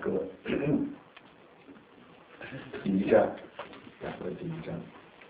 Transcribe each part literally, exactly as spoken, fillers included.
歌第一章，雅歌第一章。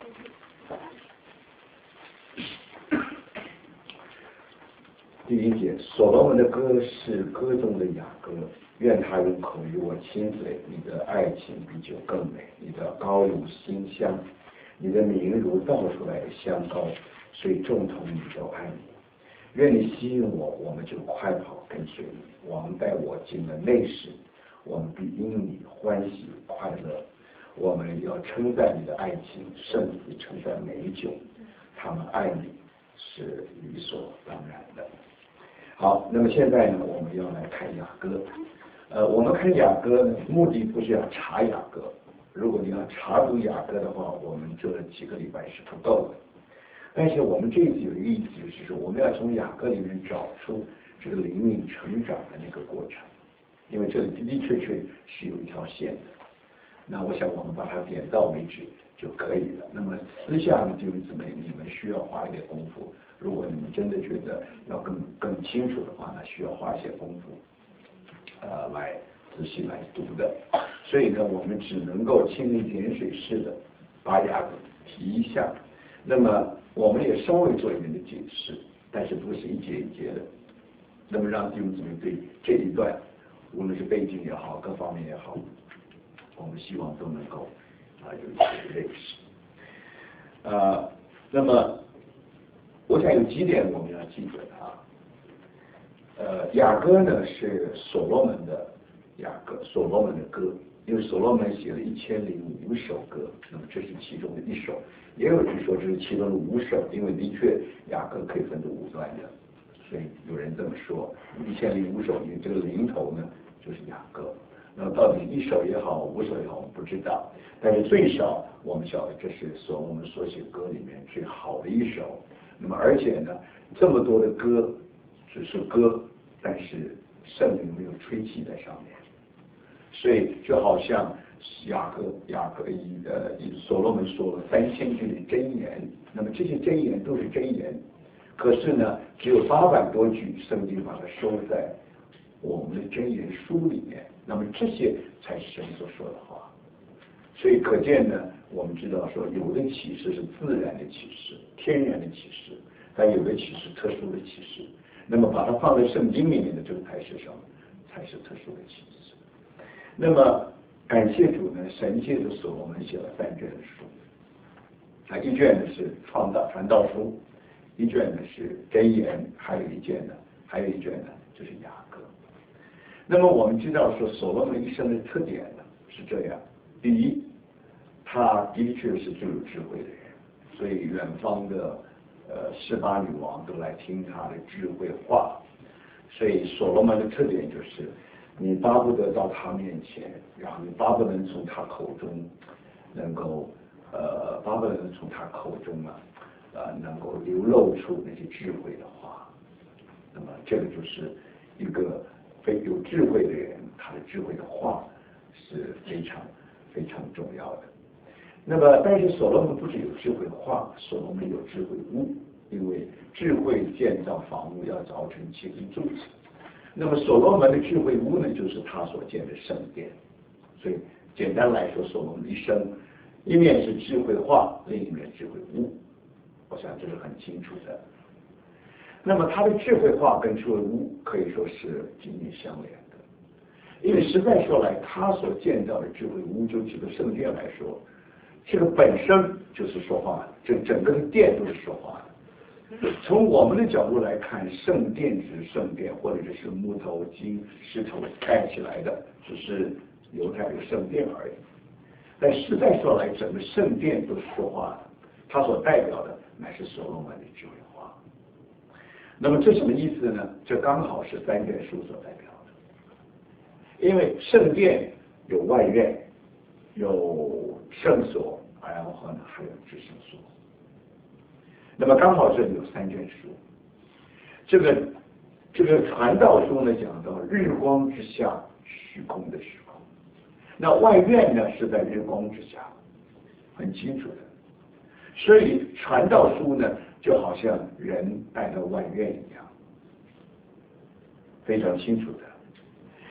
第一节，所罗门的歌是歌中的雅歌，愿他用口与我亲嘴，你的爱情比酒更美，你的膏如馨香，你的名如倒出来的香膏，所以众童女都爱你。愿你吸引我，我们就快跑跟随你。王带我进了内室，我们必因你欢喜快乐。我们要称赞你的爱情，胜似称赞美酒。他们爱你是理所当然的。好，那么现在呢，我们要来看雅歌。呃，我们看雅歌呢，目的不是要查雅歌。如果你要查读雅歌的话，我们这几个礼拜是不够的。但是我们这一次有一个意思，就是说我们要从雅歌里面找出这个灵命成长的那个过程，因为这里的的确确是有一条线的。那我想我们把它点到为止就可以了。那么私下的弟兄姊妹，你们需要花一点功夫。如果你们真的觉得要更更清楚的话呢，需要花一些功夫，呃，来仔细来读的。所以呢，我们只能够蜻蜓点水式的把雅歌提一下。那么我们也稍微做一点的解释，但是不是一节一节的。那么让弟兄姊妹对这一段，无论是背景也好，各方面也好，我们希望都能够啊有一些认识。呃，那么我想有几点我们要记得啊。呃，雅歌呢是所罗门的雅歌，所罗门的歌。因为所罗门写了一千零五首歌，那么这是其中的一首，也有人说这是其中的五首，因为的确雅歌可以分成五段的，所以有人这么说，一千零五首，因为这个零头呢就是雅歌。那么到底一首也好，五首也好，我们不知道，但是最少我们晓得这是所我们所写歌里面最好的一首。那么而且呢，这么多的歌只是歌，但是圣灵没有吹气在上面。所以就好像雅各雅各以呃以所罗门说了三千句的箴言，那么这些箴言都是箴言，可是呢只有八百多句，圣经把它收在我们的箴言书里面，那么这些才是神所说的话。所以可见呢，我们知道说有的启示是自然的启示，天然的启示，但有的启示特殊的启示，那么把它放在圣经里面的这个才是什么？才是特殊的启示。那么感谢主呢，神借着所罗门写了三卷书，啊，一卷呢是创造传道书，一卷呢是箴言，还有一卷呢，还有一卷呢就是雅歌。那么我们知道说所罗门一生的特点呢是这样：第一，他的确是最有智慧的人，所以远方的呃示巴女王都来听他的智慧话。所以所罗门的特点就是，你巴不得到他面前，然后你巴不得能从他口中能够呃巴不得能从他口中啊呃能够流露出那些智慧的话。那么这个就是一个非有智慧的人，他的智慧的话是非常非常重要的。那么但是所罗门不是有智慧话，所罗门有智慧屋，因为智慧建造房屋要凿成七根柱子。那么所罗门的智慧屋呢，就是他所建的圣殿。所以简单来说，所罗门一生一面是智慧话，另一面智慧屋，我想这是很清楚的。那么他的智慧话跟智慧屋可以说是紧密相连的，因为实在说来，他所建造的智慧屋，就这个圣殿来说，这个本身就是说话的，这整个的殿都是说话的。从我们的角度来看，圣殿只是圣殿，或者是木头、金、石头盖起来的，只是犹太的圣殿而已。但实在说来，整个圣殿都是说话的，它所代表的乃是所罗门的智慧话。那么这什么意思呢？这刚好是三卷书所代表的。因为圣殿有外院，有圣所，然后呢还有至圣所。那么刚好这里有三卷书，这个这个传道书呢讲到日光之下虚空的虚空，那外院呢是在日光之下，很清楚的。所以传道书呢就好像人带到外院一样，非常清楚的。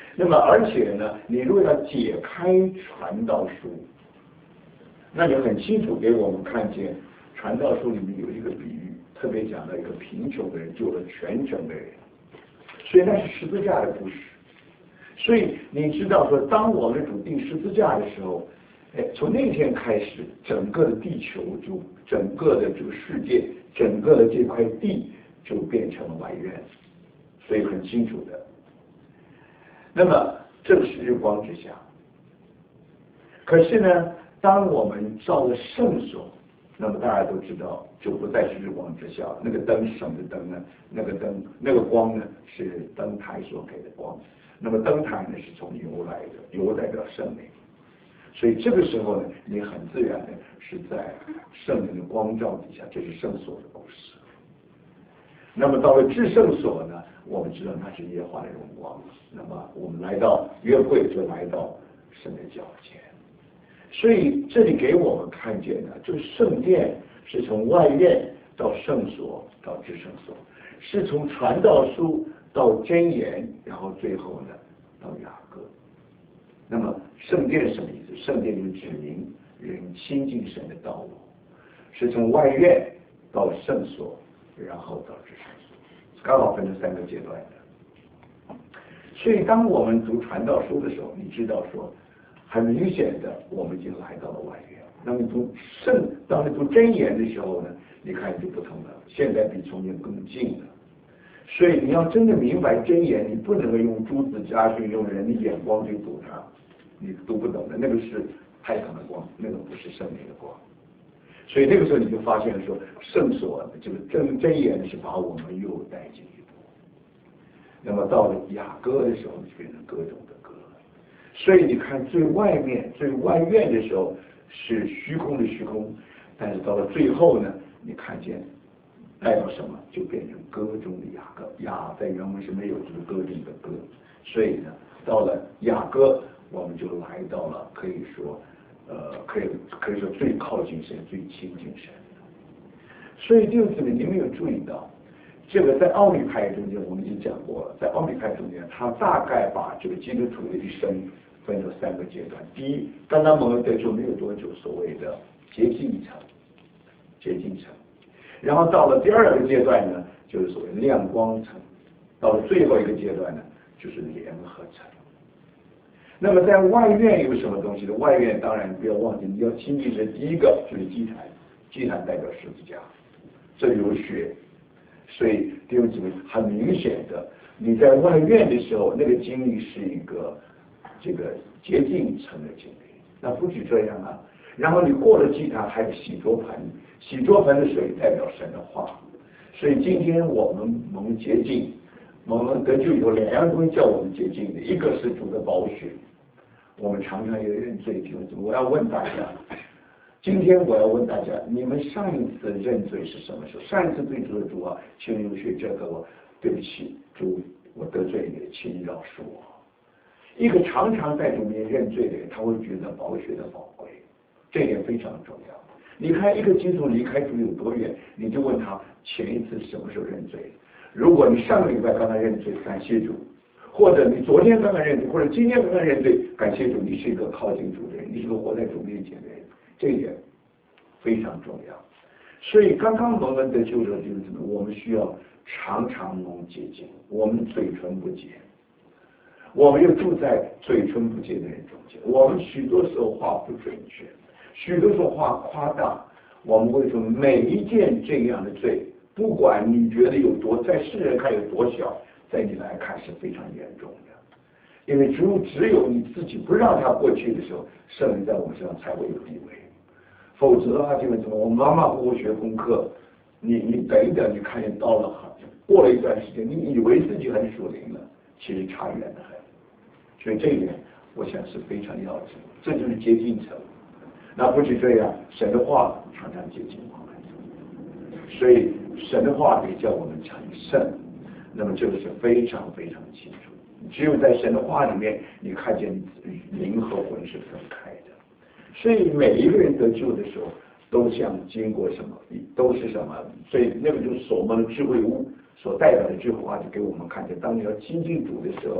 那么而且呢，你如果要解开传道书，那就很清楚给我们看见，传道书里面有一个比喻，特别讲到一个贫穷的人救了全城的人，所以那是十字架的故事。所以你知道说，当我们主定十字架的时候，哎，从那天开始，整个的地球就整个的这个世界，整个的这块地就变成了外院，所以很清楚的。那么这是日光之下，可是呢，当我们照了圣所，那么大家都知道，就不再是日光之下。那个灯是什么灯呢？那个灯，那个光呢，是灯台所给的光。那么灯台呢，是从油来的，油代表圣灵。所以这个时候呢，你很自然的是在圣灵的光照底下，这是圣所的故事。那么到了至圣所呢，我们知道那是耶和华的荣光。那么我们来到约会，就来到神的脚前。所以这里给我们看见呢，这个圣殿是从外院到圣所到至圣所，是从传道书到箴言，然后最后呢到雅各。那么圣殿是什么意思？圣殿就是指明人亲近神的道路，是从外院到圣所，然后到至圣所，刚好分成三个阶段的。所以当我们读传道书的时候，你知道说，很明显的我们已经来到了外院。那么读圣，当你读箴言的时候呢，你看就不同了，现在比从前更近了。所以你要真的明白箴言，你不能够用诸子家训，用人的眼光去读它，你读不懂的，那个是太阳的光，那个不是圣灵的光。所以那个时候你就发现说，圣所这个真箴言是把我们又带进一步。那么到了雅歌的时候，就变成各种的歌了。所以你看最外面、最外院的时候是虚空的虚空，但是到了最后呢，你看见带到什么，就变成歌中的雅歌。雅在原文是没有这个歌中的歌，所以呢，到了雅歌，我们就来到了可以说，呃，可以可以说最靠近神、最亲近神的。所以弟兄姊妹，你们有注意到，这个在奥秘派中间我们已经讲过了，在奥秘派中间，他大概把这个基督徒的一生分成三个阶段。第一，刚刚蒙恩得救没有多久，所谓的洁净层，洁净层。然后到了第二个阶段呢，就是所谓亮光层；到了最后一个阶段呢，就是联合层。那么在外院有什么东西呢？外院当然不要忘记，你要亲近神，第一个就是祭坛，祭坛代表十字架，这里有血，所以弟兄姊妹，很明显的，你在外院的时候，那个经历是一个这个洁净层的经历。那不止这样啊，然后你过了祭坛，还有洗濯盆。洗濯盆的水代表神的话，所以今天我们蒙洁净，蒙得救有两样东西叫我们洁净的，一个是主的宝血，我们常常有认罪弟兄姊妹，我要问大家，今天我要问大家，你们上一次认罪是什么时候？上一次对主的主啊，请用血这个我对不起主，我得罪你，请你饶恕我。一个常常在主面认罪的人，他会觉得宝血的宝贵，这一点非常重要。你看一个基督徒离开主有多远，你就问他前一次什么时候认罪。如果你上个礼拜刚刚认罪，感谢主；或者你昨天刚刚认罪，或者今天刚刚认罪，感谢主，你是一个靠近主的人，你是个活在主面前的人，这一点非常重要。所以刚刚蒙恩得救的就是什么？我们需要常常蒙洁净，我们嘴唇不洁，我们又住在嘴唇不洁的人中间，我们许多时候话不准确。许多说话夸大，我们会说每一件这样的罪，不管你觉得有多，在世人看有多小，在你来看是非常严重的。因为只有只有你自己不让它过去的时候，圣灵在我们身上才会有地位。否则的话，就是什么？我马马虎虎学功课，你你等一等，你看见到了很过了一段时间，你以为自己很属灵了，其实差远得很。所以这一点，我想是非常要紧，这就是接近层。那不止这样，神的话常常接近我们，所以神的话也叫我们成圣。那么这个是非常非常清楚。只有在神的话里面，你看见灵和魂是分开的。所以每一个人得救的时候，都像经过什么，都是什么？所以那个就是所蒙的智慧物所代表的智慧话，就给我们看见，当你要亲近主的时候，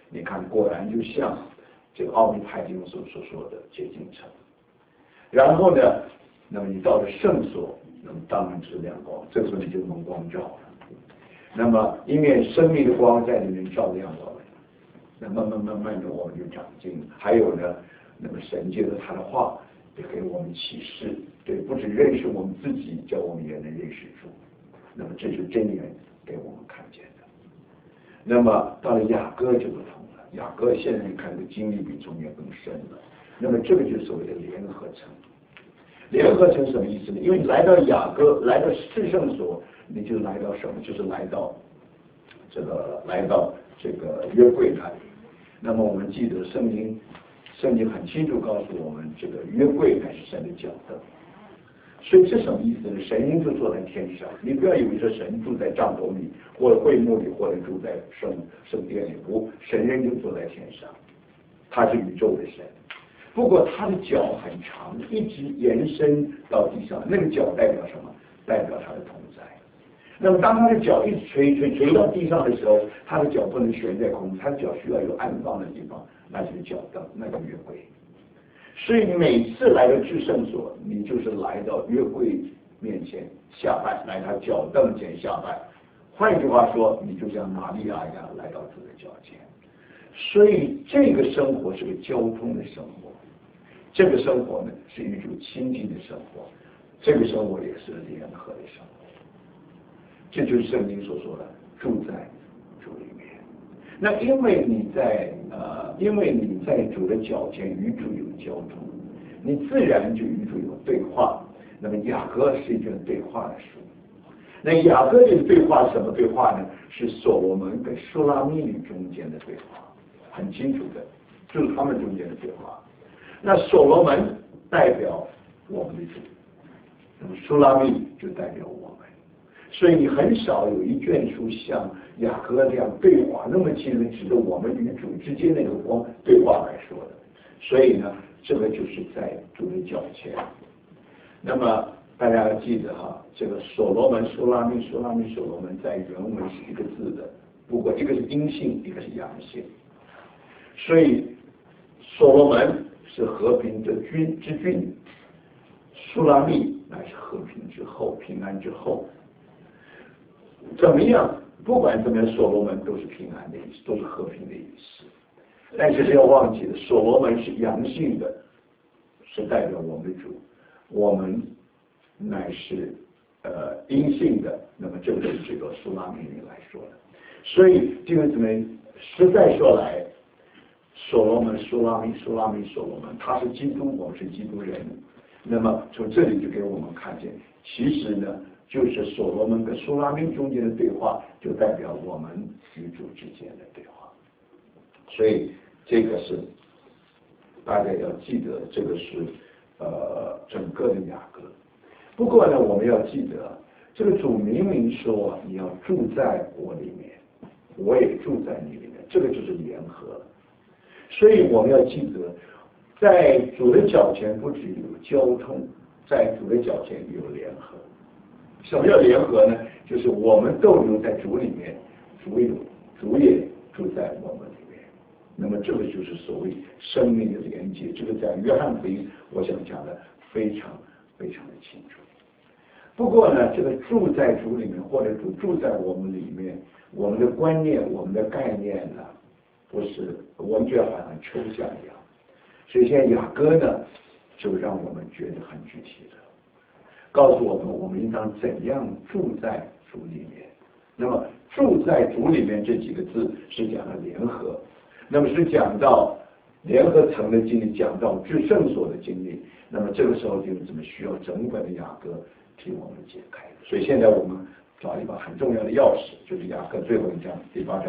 你看，果然就像这个奥秘派弟兄所所说的洁净城。然后呢，那么你到了圣所，那么当然是亮光，这时候你就蒙光照了。那么因为生命的光在里面照亮我们，那慢慢慢慢的我们就长进。还有呢，那么神借着他的话也给我们启示，对，不只认识我们自己，叫我们也能认识主。那么这是真言给我们看见的。那么到了雅各就不同了，雅各现在看的经历比从前更深了。那么这个就是所谓的联合城。联合城什么意思呢？因为你来到雅各，来到至圣所，你就来到什么？就是来到这个来到这个约柜那里。那么我们记得圣经，圣经很清楚告诉我们，这个约柜乃是神的脚凳。所以这什么意思呢？神应就坐在天上，你不要以为说神住在帐篷里，或者会幕里，或者住在圣圣殿里，不，神人就坐在天上，他是宇宙的神。不过他的脚很长，一直延伸到地上，那个脚代表什么？代表他的同在。那么当他的脚一直垂垂垂到地上的时候，他的脚不能悬在空中，他的脚需要有安放的地方，那就是脚凳，那个约柜。所以每次来到至圣所，你就是来到约柜面前下拜，来他脚凳前下拜。换句话说，你就像玛利亚一样来到主的脚前。所以这个生活是个交通的生活，这个生活呢是与主亲近的生活，这个生活也是联合的生活。这就是圣经所说的住在主里面。那因为你在呃，因为你在主的脚前与主有交通，你自然就与主有对话。那么雅各是一卷对话的书。那雅各这个对话是什么对话呢？是所罗门跟书拉密女中间的对话，很清楚的，就是他们中间的对话。那所罗门代表我们的主，那么书拉密就代表我们。所以你很少有一卷书像雅各这样对话那么清楚指着我们与主之间那个光对话来说的。所以呢，这个就是在主的脚前。那么大家要记得哈，这个所罗门、书拉密、书拉密、所罗门在原文是一个字的，不过一个是阴性，一个是阳性。所以所罗门是和平的君之君，书拉密乃是和平之后、平安之后。怎么样？不管怎么样，所罗门都是平安的意思，都是和平的意思。但是不要忘记了，所罗门是阳性的，是代表我们的主；我们乃是呃阴性的，那么这个是这个书拉密女来说的。所以弟兄姊妹，实在说来，所罗门、书拉密、书拉密、所罗门，他是基督，我们是基督人。那么从这里就给我们看见，其实呢，就是所罗门跟书拉密中间的对话，就代表我们与主之间的对话。所以这个是大家要记得，这个是呃整个的雅各。不过呢，我们要记得，这个主明明说你要住在我里面，我也住在你里面，这个就是联合。所以我们要记得，在主的脚前不只有交通，在主的脚前有联合。什么叫联合呢？就是我们都留在主里面，主有主也住在我们里面。那么这个就是所谓生命的连接，这个在约翰福音我想讲的非常非常的清楚。不过呢，这个住在主里面，或者主住在我们里面，我们的观念、我们的概念呢，不是我们觉得好像抽象一样。所以现在雅各呢，就让我们觉得很具体的，告诉我们我们应当怎样住在主里面。那么住在主里面这几个字是讲了联合，那么是讲到联合城的经历，讲到至圣所的经历。那么这个时候就怎么需要整本的雅各替我们解开。所以现在我们找一把很重要的钥匙，就是雅各最后一章第八章。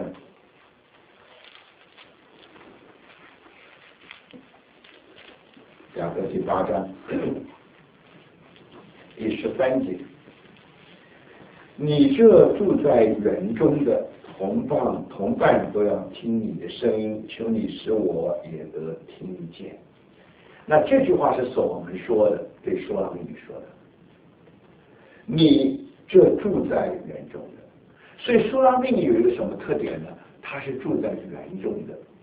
雅各第八章第十三节，你这住在园中的同伴同伴都要听你的声音，求你使我也得听见。那这句话是所罗门说的，对书拉密女说的。你这住在园中的，所以书拉密女有一个什么特点呢？她是住在园中的。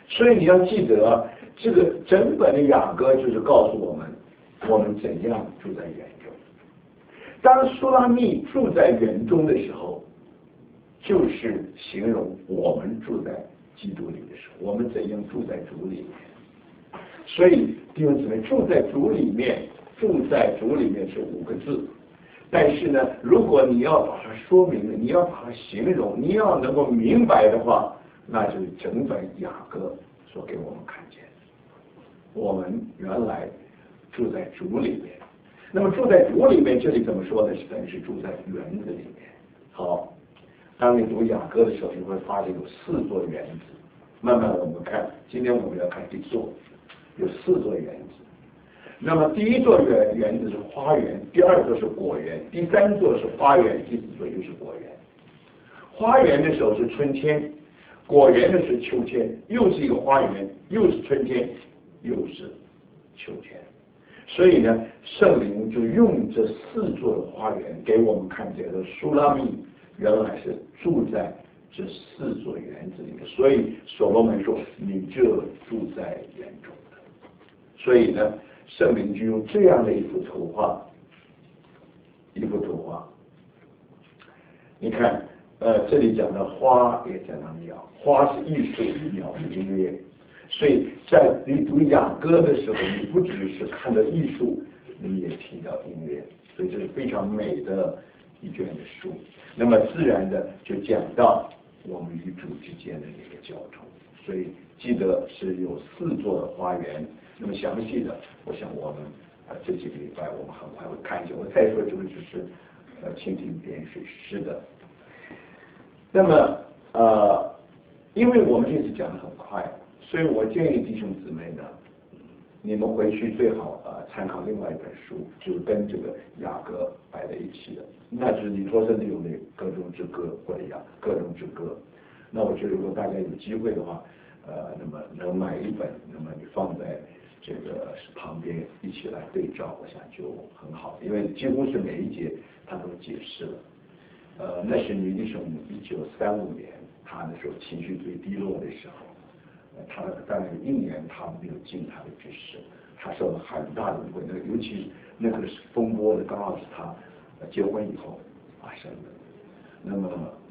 所以你要记得，这个整本的雅歌就是告诉我们，我们怎样住在园中。当苏拉密住在园中的时候，就是形容我们住在基督里的时候，我们怎样住在主里面。所以弟兄姊妹，住在主里面，住在主里面是五个字。但是呢，如果你要把它说明，你要把它形容，你要能够明白的话，那就是整本雅歌所给我们看见。我们原来住在主里面，那么住在主里面，这里怎么说呢？是等于是住在园子里面。好，当你读雅歌的时候，你会发现有四座园子。慢慢我们看，今天我们要看一座，有四座园子。那么第一座园园子是花园，第二座是果园，第三座是花园，第四座又是果园。花园的时候是春天，果园的是秋天，又是一个花园，又是春天，又是秋天。所以呢，圣灵就用这四座的花园给我们看见了苏拉密原来是住在这四座园子里面，所以所罗门说你就住在园中的。所以呢，圣灵就用这样的一幅图画，一幅图画。你看，呃，这里讲到花，也讲到鸟，花是艺术，鸟是音乐。所以在你读雅歌的时候，你不只是看到艺术，你也听到音乐，所以这是非常美的一卷的书。那么自然的就讲到我们与主之间的一个交通。所以记得是有四座的花园。那么详细的，我想我们呃这几个礼拜我们很快会看一下。我再说这个只是呃蜻蜓点水诗的。那么呃，因为我们这次讲的很快。所以我建议弟兄姊妹呢，你们回去最好呃参考另外一本书，就是跟这个雅歌摆在一起的，那就是尼托生的有那《歌中之歌》或者雅歌中之歌。那我觉得如果大家有机会的话，呃，那么能买一本，那么你放在这个旁边一起来对照，我想就很好，因为几乎是每一节他都解释了。呃，那是尼迪生一九三五年，他那时候情绪最低落的时候。他大概有一年他没有尽他的职事，他受了很大的误会，那尤其那个风波呢，刚好是他结婚以后发生的。那么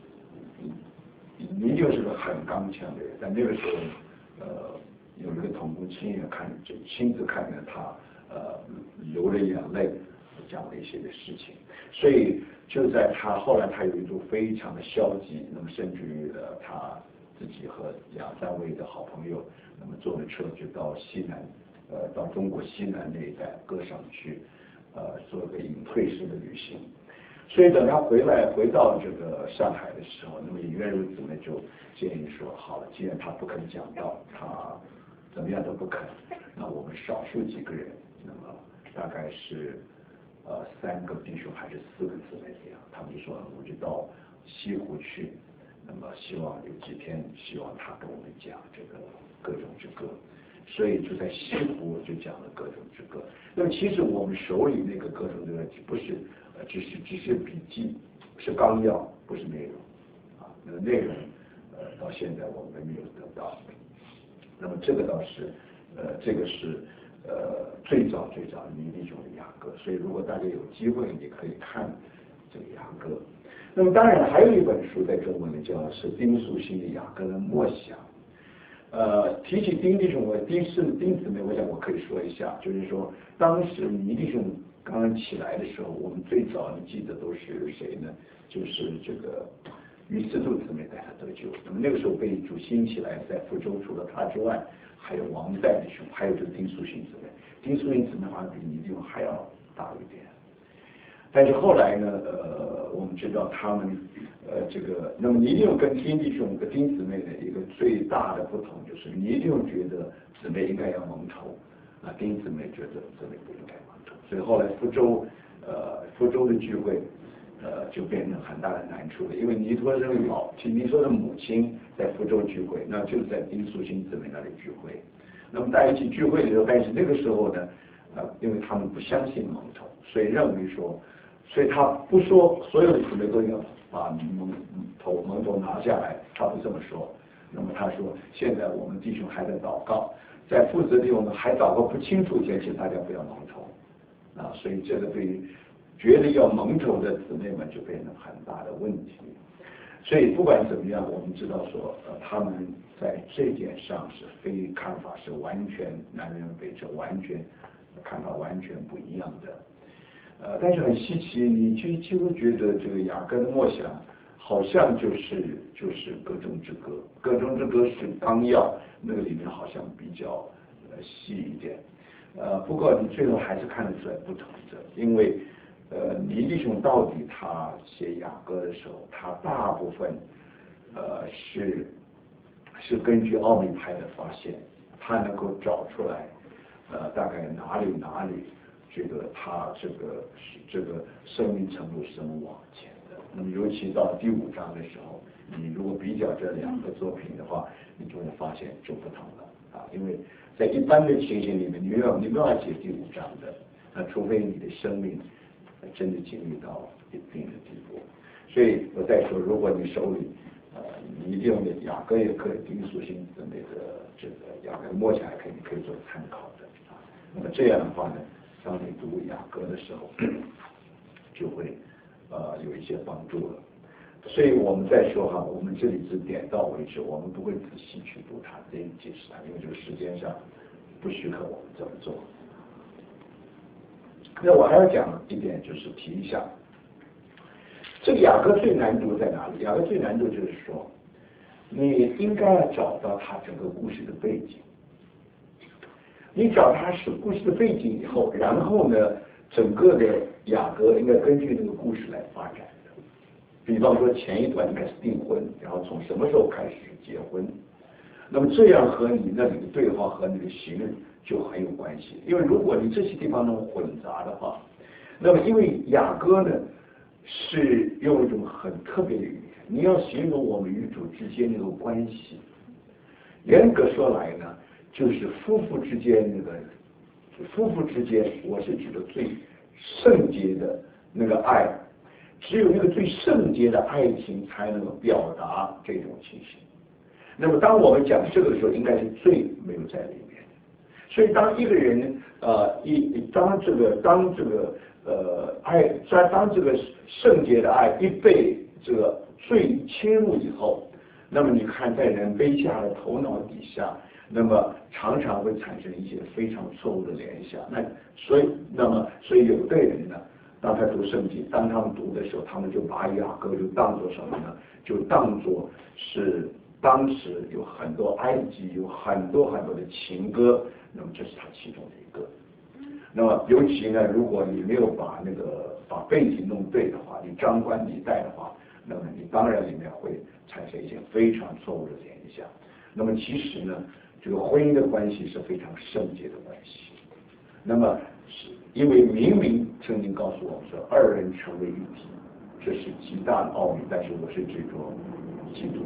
你就是个很刚强的人，但那个时候，呃，有一个同工亲眼看，就亲自看见他呃流了眼泪，讲了一些的事情，所以就在他后来他有一度非常的消极，那么甚至于呃他。自己和两三位的好朋友，那么坐着车就到西南，呃，到中国西南那一带歌上去，呃，做个隐退式的旅行。所以等他回来回到这个上海的时候，那么尹月如姊妹就建议说，好了，既然他不肯讲道，他怎么样都不肯，那我们少数几个人，那么大概是呃三个弟兄还是四个姊妹这样，他们就说我们就到西湖去。那么希望有几天，希望他跟我们讲这个各种之歌，所以就在西湖就讲了各种之歌。那么其实我们手里那个各种之歌不是呃只是只是笔记，是纲要，不是内容啊。那个内容呃到现在我们没有得到。那么这个倒是呃这个是呃最早最早尼迪兄的雅歌，所以如果大家有机会，你可以看这个雅歌。那么当然还有一本书在中文里叫是丁树新的雅歌的默想。呃，提起丁弟兄，我丁是丁姊妹，我想我可以说一下，就是说当时尼弟兄刚刚起来的时候，我们最早你记得都是谁呢？就是这个于思度姊妹带他得救。那么那个时候被主兴起来，在福州除了他之外，还有王代弟兄，还有这个丁树新姊妹。丁树新姊妹好像比尼弟兄还要大一点。但是后来呢，呃，我们知道他们，呃，这个，那么尼弟兄跟丁弟兄跟丁姊妹的一个最大的不同就是，尼弟兄觉得姊妹应该要蒙头，啊，丁姊妹觉得姊妹不应该蒙头，所以后来福州，呃，福州的聚会，呃，就变成很大的难处了，因为尼托生老，其实尼托的母亲在福州聚会，那就是在丁淑清姊妹那里聚会，那么在一起聚会的时候，但是那个时候呢，呃，因为他们不相信蒙头，所以认为说。所以他不说所有的姊妹都要把蒙头蒙头拿下来，他不这么说， 那么他说，现在我们弟兄还在祷告，在负责的我们还祷告不清楚前，请大家不要蒙仇啊，所以这个对于觉得要蒙仇的姊妹们就变成很大的问题。所以不管怎么样，我们知道说，呃，他们在这点上是非看法是完全南辕北辙，完全看法完全不一样的。呃，但是很稀奇，你就就觉得这个雅各的默想，好像就是就是歌中之歌，歌中之歌是纲要，那个里面好像比较呃细一点。呃，不过你最后还是看得出来不同的，因为。呃，李弟兄到底他写雅歌的时候，他大部分呃是是根据奥秘派的发现，他能够找出来呃大概哪里哪里觉得他这个是这个生命程度是能往前的。那么尤其到第五章的时候，你如果比较这两个作品的话，你就会发现就不同了啊，因为在一般的情形里面，你没有你没有办法写第五章的，那除非你的生命。真的经历到一定的地步，所以我再说，如果你手里，呃，你用的雅各也可以，丁属性的那个这个雅各默想也可以，可以做参考的啊。那么这样的话呢，当你读雅各的时候，就会呃有一些帮助了。所以我们再说哈，我们这里只点到为止，我们不会仔细去读它，这解释它，因为这个时间上不许可我们这么做。那我还要讲一点，就是提一下，这个雅各最难读在哪里？雅各最难读就是说，你应该要找到他整个故事的背景。你找他是故事的背景以后，然后呢，整个的雅各应该根据这个故事来发展的。比方说前一段应该是订婚，然后从什么时候开始结婚？那么这样和你那里的对话和你的形容就很有关系，因为如果你这些地方弄混杂的话，那么因为雅歌呢是用一种很特别的语言，你要形容我们与主之间那个关系，严格说来呢，就是夫妇之间那个夫妇之间，我是指的最圣洁的那个爱，只有那个最圣洁的爱情才能够表达这种情形。那么当我们讲这个的时候，应该是罪没有在里面。所以当一个人呃一当这个当这个呃爱当当这个圣洁的爱一被这个罪侵入以后，那么你看在人卑下的头脑底下，那么常常会产生一些非常错误的联想。那所以那么所以有的人呢，当他读圣经，当他们读的时候，他们就把雅歌就当作什么呢？就当作是。当时有很多埃及有很多很多的情歌，那么这是它其中的一个。那么尤其呢，如果你没有把那个把背景弄对的话，你张冠李戴的话，那么你当然里面会产生一些非常错误的联想。那么其实呢，这个婚姻的关系是非常圣洁的关系。那么是因为明明曾经告诉我们说，二人成为一体，这是极大的奥秘，但是我是指着基督。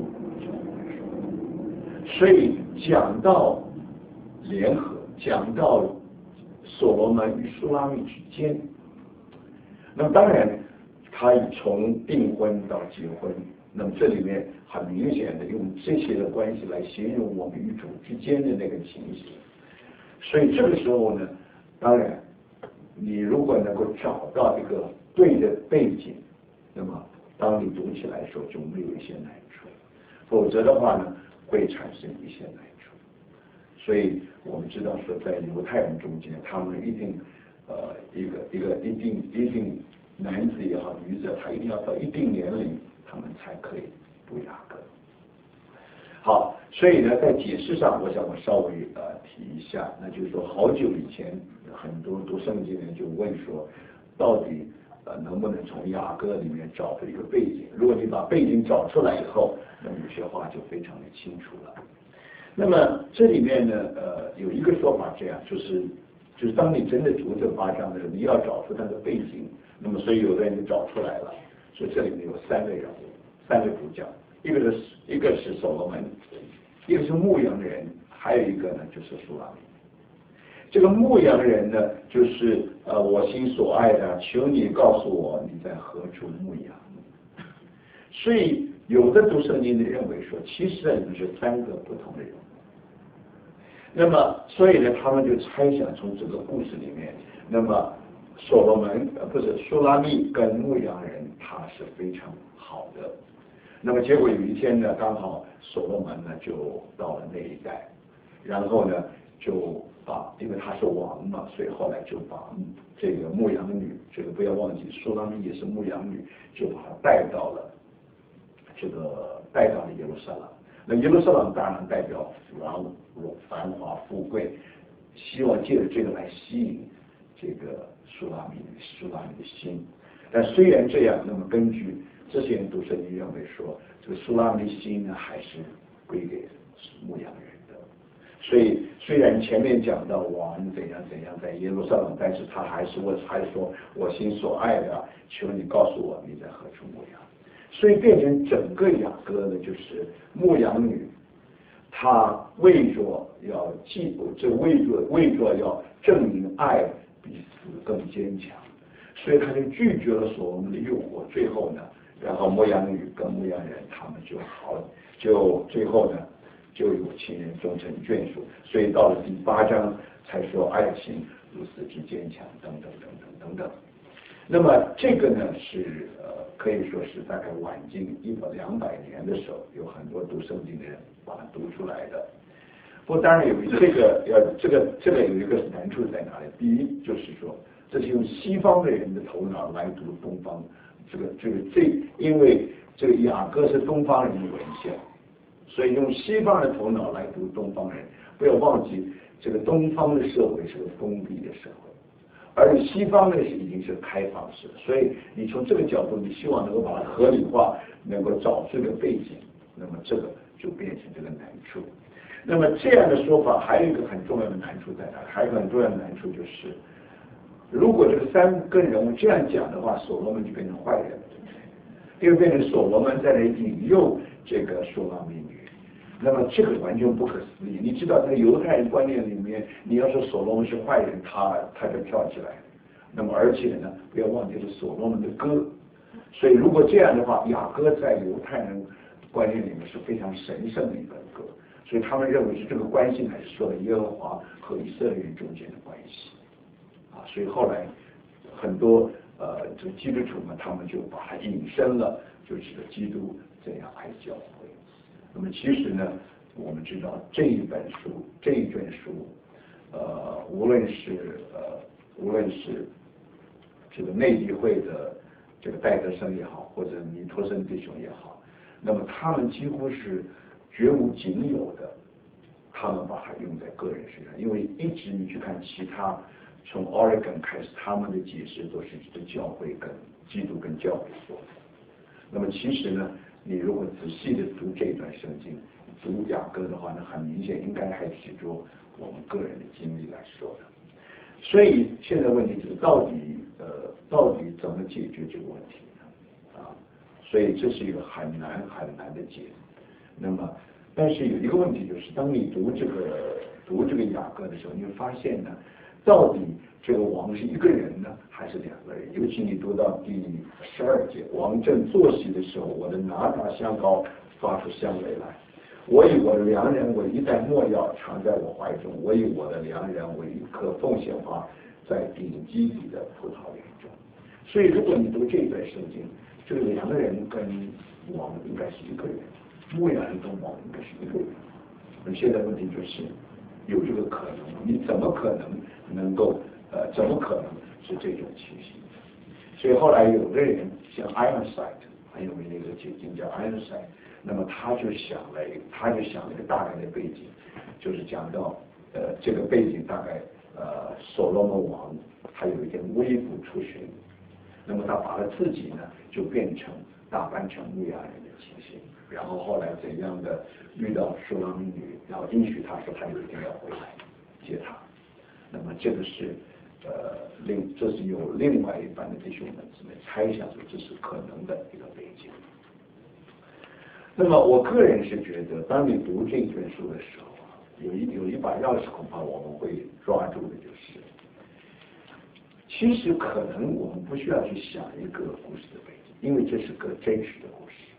所以讲到联合，讲到所罗门与苏拉密之间，那么当然他从订婚到结婚，那么这里面很明显的用这些的关系来形容我们与主之间的那个情形。所以这个时候呢，当然你如果能够找到一个对的背景，那么当你读起来的时候就没有一些难处，否则的话呢会产生一些难处。所以我们知道说，在犹太人中间，他们一定呃一个一个一定一定男子也好，女子他一定要到一定年龄，他们才可以读雅歌。好，所以呢，在解释上，我想我稍微呃提一下，那就是说，好久以前很多读圣经的人就问说，到底呃能不能从雅歌里面找出一个背景？如果你把背景找出来以后，那么有些话就非常的清楚了。那么这里面呢，呃，有一个说法这样，就是就是当你真的读这八章的时候，你要找出它的背景。那么所以有的人就找出来了，所以这里面有三个人物，三个主角，一个是一个是所罗门，一个是牧羊人，还有一个呢就是苏拉密。这个牧羊人呢，就是呃我心所爱的，求你告诉我你在何处牧羊。所以有的读圣经的认为说，其实呢是三个不同的人。那么，所以呢，他们就猜想从这个故事里面，那么所罗门呃不是苏拉密跟牧羊人他是非常好的。那么结果有一天呢，刚好所罗门呢就到了那一带，然后呢就把，因为他是王嘛，所以后来就把这个牧羊女，这个不要忘记苏拉密也是牧羊女，就把她带到了这个带到了耶路撒冷。那耶路撒冷当然代表繁繁华富贵，希望借着这个来吸引这个苏拉密苏拉密的心。但虽然这样，那么根据这些人读圣经认为说，这个苏拉密的心呢还是归给牧羊人的。所以虽然前面讲到王怎样怎样在耶路撒冷，但是他还是我还是说我心所爱的，求你告诉我你在何处牧羊。所以变成整个雅歌呢，就是牧羊女，她为着要记，这为着为着要证明爱比死更坚强，所以她就拒绝了所罗门的诱惑。最后呢，然后牧羊女跟牧羊人他们就好，就最后呢就有情人终成眷属。所以到了第八章才说爱情如此之坚强，等等等等等等。那么这个呢是呃可以说是大概晚近一百两百年的时候，有很多读圣经的人把它读出来的。不过当然有这个要这个这个有一个难处在哪里？第一就是说，这是用西方的人的头脑来读东方，这个这个这因为这个雅歌是东方人的文献，所以用西方的头脑来读东方人。不要忘记，这个东方的社会是个封闭的社会。而西方呢是已经是开放式，所以你从这个角度，你希望能够把它合理化，能够找这个背景，那么这个就变成这个难处。那么这样的说法还有一个很重要的难处在哪里？还有一个很重要的难处就是，如果这个三个人物这样讲的话，所罗门就变成坏人了，对不对？因为变成所罗门在那引诱这个苏拉密女。那么这个完全不可思议。你知道，在犹太人观念里面，你要说所罗门是坏人，他他就跳起来。那么而且呢，不要忘记了所罗门的歌。所以如果这样的话，雅歌在犹太人观念里面是非常神圣的一本歌。所以他们认为是这个关系呢，是说的耶和华和以色列人中间的关系。啊，所以后来很多呃这个基督徒们，他们就把它引申了，就是基督这样爱教会。那么其实呢，我们知道这一本书这一卷书，呃，无论是呃无论是这个内地会的这个戴德生也好，或者尼托生弟兄也好，那么他们几乎是绝无仅有的，他们把它用在个人身上。因为一直你去看其他，从 Oregon 开始，他们的解释都是指教会跟基督跟教会说的。那么其实呢，你如果仔细的读这段圣经，读雅歌的话呢，很明显应该还是就我们个人的经历来说的。所以现在问题就是到底呃到底怎么解决这个问题呢？啊，所以这是一个很难很难的解。那么，但是有一个问题就是，当你读这个读这个雅歌的时候，你会发现呢，到底这个王是一个人呢，还是两个人？尤其你读到第十二节，王正坐席的时候，我的哪哪香膏发出香味来。我以我的良人为一袋墨药藏在我怀中，我以我的良人为一颗凤仙花在顶基底的葡萄园中。所以，如果你读这一段圣经，这个良人跟王应该是一个人，牧羊人跟王应该是一个人。那现在问题就是，有这个可能，你怎么可能能够呃，怎么可能是这种情形？所以后来有的人像 Ironside， 很有名的一个解经家 Ironside。那么他就想了，他就想了一个大概的背景，就是讲到，呃，这个背景大概，呃，所罗门王他有一天微服出巡，那么他把他自己呢就变成打扮成牧羊人的情形，然后后来怎样的遇到苏拉密女，然后应许他说他有一天要回来接他，那么这个是，呃，另这是有另外一班的弟兄们姊妹猜想出这是可能的一个背景。那么我个人是觉得，当你读这卷书的时候啊，有一有一把钥匙，恐怕我们会抓住的就是，其实可能我们不需要去想一个故事的背景，因为这是个真实的故事。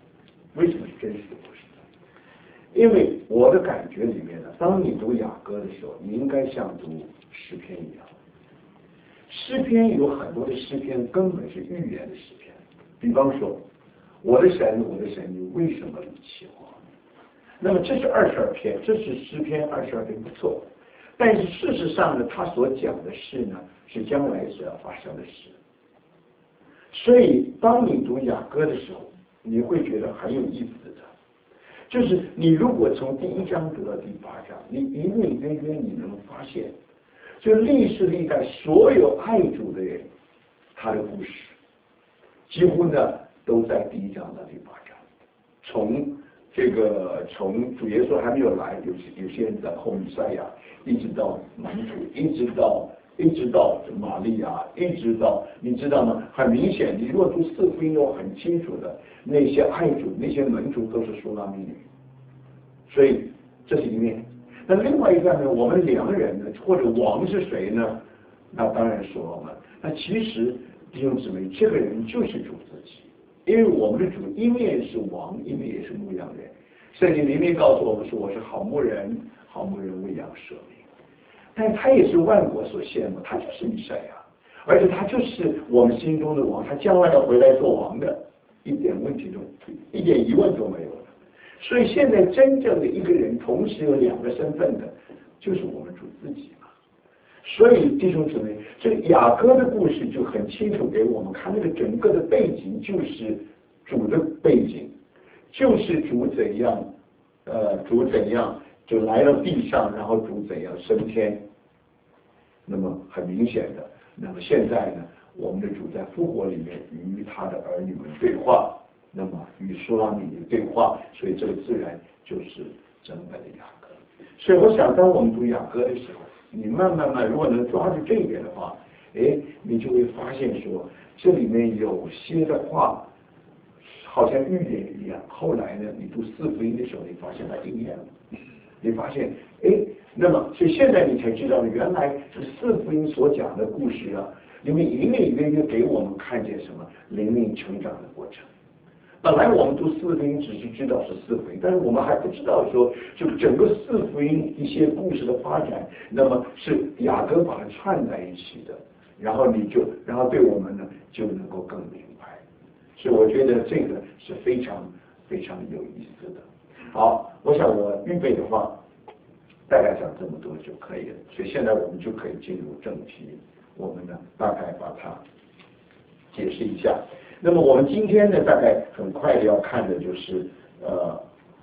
为什么是真实的故事呢？因为我的感觉里面呢，当你读雅歌的时候，你应该像读诗篇一样。诗篇有很多的诗篇根本是预言的诗篇，比方说，我的神，我的神，你为什么离弃我？那么这是二十二篇，这是诗篇二十二篇，不错。但是事实上呢，他所讲的事呢，是将来所要发生的事。所以，当你读雅歌的时候，你会觉得很有意思的，就是你如果从第一章读到第八章，你隐隐约约你能发现，就历世历代所有爱主的人，他的故事，几乎呢都在第一章到第八章。从这个从主耶稣还没有来，有些有些人等候弥赛亚，一直到门徒，一直到一直到玛利亚，一直到你知道吗？很明显，你若读四福音都很清楚的，那些爱主那些门徒都是苏拉米女，所以这是一面。那另外一个呢，我们良人呢，或者王是谁呢？那当然说我们。那其实弟兄姊妹，这个人就是主自己。因为我们的主一面是王，一面也是牧羊人。圣经明明告诉我们说，我是好牧人，好牧人为羊舍命。但他也是万国所羡慕，他就是弥赛亚，而且他就是我们心中的王，他将来要回来做王的，一点问题都一点疑问都没有了。所以现在真正的一个人同时有两个身份的，就是我们主自己嘛。所以弟兄姊妹，这个雅歌的故事就很清楚给我们看，那个整个的背景就是主的背景，就是主怎样，呃，主怎样就来到地上，然后主怎样升天。那么很明显的，那么现在呢，我们的主在复活里面与他的儿女们对话，那么与苏拉米女对话，所以这个自然就是整本的雅歌。所以我想，当我们读雅歌的时候，你慢慢慢，如果能抓住这一点的话，哎，你就会发现说，这里面有些的话，好像预言一样。后来呢，你读四福音的时候，你发现它应验了。你发现，哎，那么，所以现在你才知道，原来这四福音所讲的故事啊，里面隐隐约约给我们看见什么灵命成长的过程。本来我们读四福音只是知道是四福音，但是我们还不知道说，就整个四福音一些故事的发展，那么是雅歌把它串在一起的，然后你就，然后对我们呢就能够更明白。所以我觉得这个是非常非常有意思的。好，我想我预备的话，大概讲这么多就可以了。所以现在我们就可以进入正题，我们呢大概把它解释一下。那么我们今天呢，大概很快的要看的就是呃，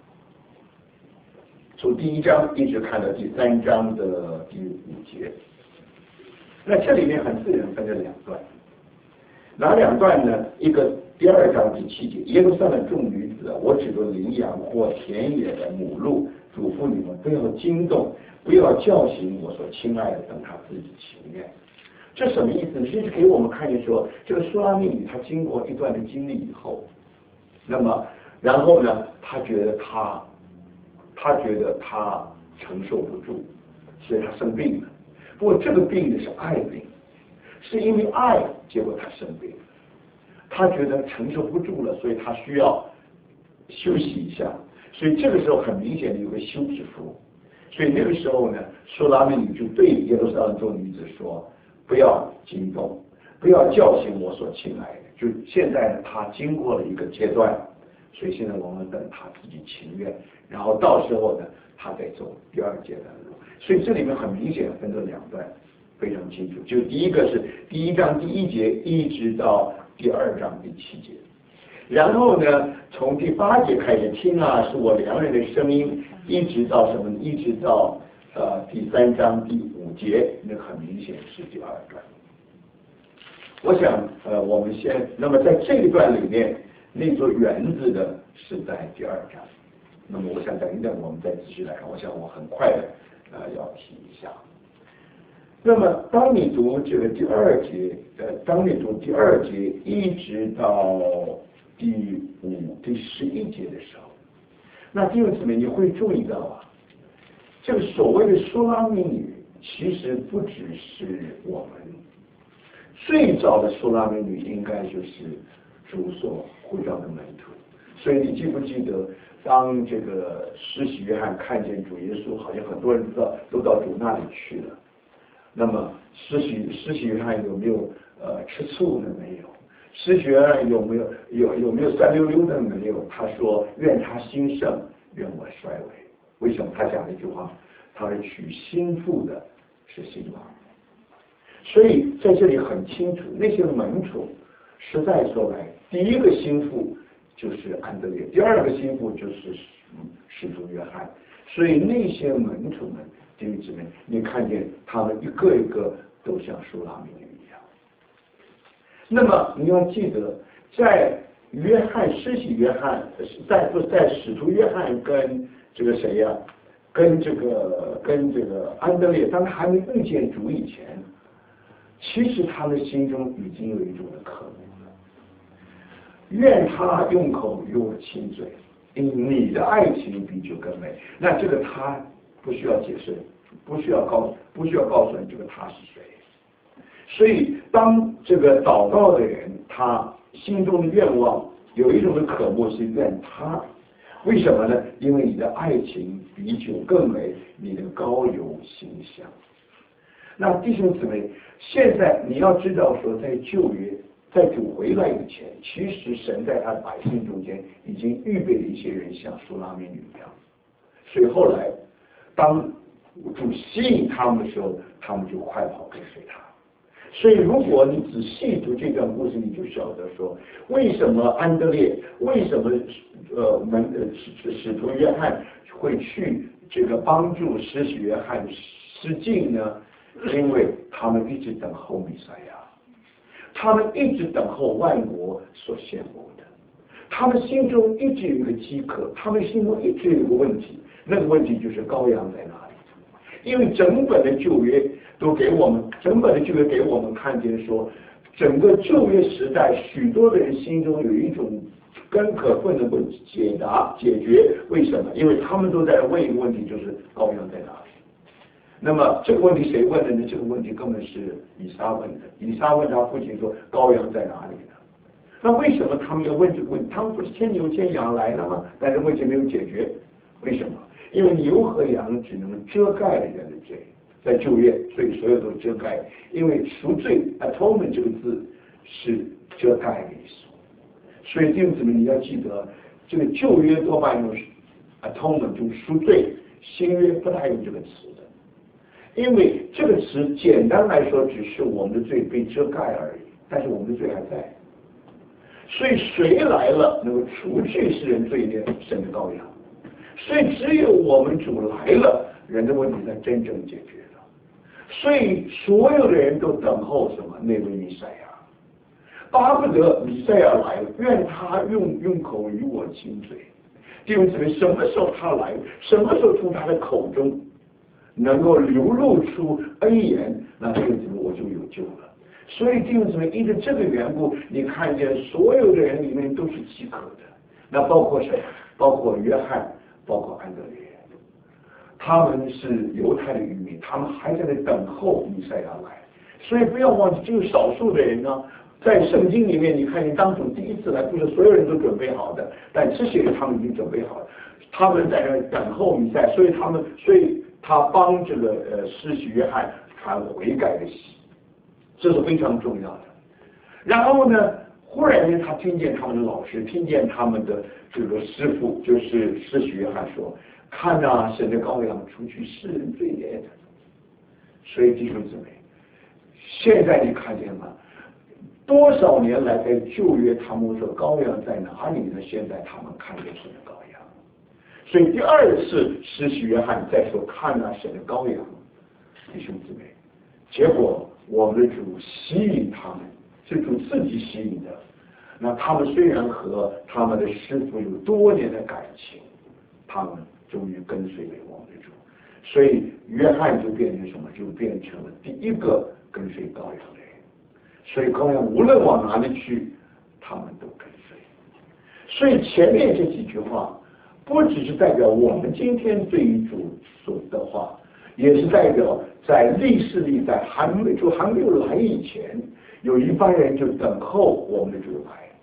从第一章一直看到第三章的第五节。那这里面很自然分成两段，哪两段呢？一个第二章第七节，耶路撒冷众女子，我指着羚羊或田野的母鹿，嘱咐你们不要惊动，不要叫醒我所亲爱的，等他自己情愿。这什么意思呢？这是给我们看见说，这个苏拉密女她经过一段的经历以后，那么然后呢，她觉得她，她觉得她承受不住，所以她生病了。不过这个病呢是爱病，是因为爱，结果她生病了。她觉得承受不住了，所以她需要休息一下。所以这个时候很明显的有个休止符。所以那个时候呢，苏拉密女就对耶路撒冷众女子说，不要惊动，不要叫醒我所亲爱的。就现在呢，他经过了一个阶段，所以现在我们等他自己情愿，然后到时候呢，他再走第二阶段的路。所以这里面很明显分成两段，非常清楚。就第一个是第一章第一节一直到第二章第七节，然后呢，从第八节开始听啊，是我良人的声音，一直到什么？一直到呃第三章第五节，那很明显是第二段。我想呃我们先，那么在这一段里面，那座园子的是在第二章。那么我想等一等我们再继续来看，我想我很快的呃要提一下。那么当你读这个第二节，呃，当你读第二节一直到第五、第十一节的时候，那弟兄姊妹你会注意到啊，这个所谓的苏拉密女，其实不只是我们最早的苏拉密女，应该就是主所呼召的门徒。 所以你记不记得，当这个施洗约翰看见主耶稣，好像很多人都到都到主那里去了。那么施洗施洗约翰有没有呃吃醋呢？没有。施洗约翰有没有有有没有酸溜溜的？没有。他说：“愿他兴盛，愿我衰微。”为什么？他讲了一句话，他是娶新妇的是新郎。所以在这里很清楚，那些门徒实在说来，第一个心腹就是安德烈，第二个心腹就是使徒约翰。所以那些门徒们，弟兄姊妹，你看见他们一个一个都像书拉密女一样。那么你要记得，在约翰施洗约翰，在不在使徒约翰跟这个谁呀、啊，跟这个跟这个安德烈，当他还没遇见主以前，其实他们心中已经有一种的渴慕了。愿他用口与我亲嘴，因你的爱情比酒更美。那这个他不需要解释，不需要告不需要告诉你这个他是谁。所以当这个祷告的人，他心中的愿望有一种的渴慕是愿他。为什么呢？因为你的爱情比酒更美，你的膏油馨香。那弟兄姊妹，现在你要知道说，在旧约，在主回来以前，其实神在他百姓中间已经预备了一些人像苏拉米女一样。所以后来，当主吸引他们的时候，他们就快跑跟随他。所以如果你仔细读这段故事，你就晓得说，为什么安德烈，为什么呃门呃使使徒约翰会去这个帮助施洗约翰施浸呢？因为他们一直等候弥赛亚，他们一直等候万国所羡慕的，他们心中一直有一个饥渴，他们心中一直有一个问题，那个问题就是羔羊在哪里？因为整本的旧约都给我们，整本的旧约给我们看见说，整个旧约时代，许多的人心中有一种根可不能够解答解决，为什么？因为他们都在问一个问题，就是羔羊在哪里？那么这个问题谁问的呢？这个问题根本是以撒问的。以撒问他父亲说：“羔羊在哪里呢？”那为什么他们要问这个问题？他们不是牵牛牵羊来了吗？但是问题没有解决，为什么？因为牛和羊只能遮盖人的罪，在旧约，所以所有都遮盖。因为赎罪 （atonement） 这个字是遮盖的意思。所以弟兄姊妹，你要记得，这个旧约多半用 atonement 就是赎罪，新约不大用这个词的。因为这个词简单来说，只是我们的罪被遮盖而已，但是我们的罪还在。所以谁来了能够除去世人罪孽？神的羔羊。所以只有我们主来了，人的问题才真正解决了。所以所有的人都等候什么？那位弥赛亚，巴不得弥赛亚来了，愿他用用口与我亲嘴。弟兄姊妹，什么时候他来？什么时候从他的口中能够流露出恩言，那弟兄姊妹我就有救了。所以弟兄姊妹，因着这个缘故，你看见所有的人里面都是饥渴的，那包括谁？包括约翰，包括安德烈，他们是犹太的渔民，他们还在那等候弥赛亚来。所以不要忘记，只有少数的人呢，在圣经里面，你看见当主第一次来，不是所有人都准备好的，但这些人他们已经准备好了，他们在那等候弥赛亚，所以他们，所以他帮这个呃施洗约翰传悔改的喜，这是非常重要的。然后呢，忽然间他听见他们的老师，听见他们的这个师傅，就是施洗约翰说：“看啊，神的羔羊除去世人罪孽的。”所以弟兄姊妹，现在你看见吗？多少年来在旧约他们说羔羊在哪里呢？现在他们看见神的羔羊。所以第二次施洗约翰再说：“看啊，神的羔羊。”弟兄姊妹，结果我们的主吸引他们，是主自己吸引的。那他们虽然和他们的师傅有多年的感情，他们终于跟随了我们的主。所以约翰就变成什么？就变成了第一个跟随羔羊的人。所以羔羊无论往哪里去，他们都跟随。所以前面这几句话，不只是代表我们今天对于主说的话，也是代表在历史历代还没主还没有来以前，有一般人就等候我们的主来。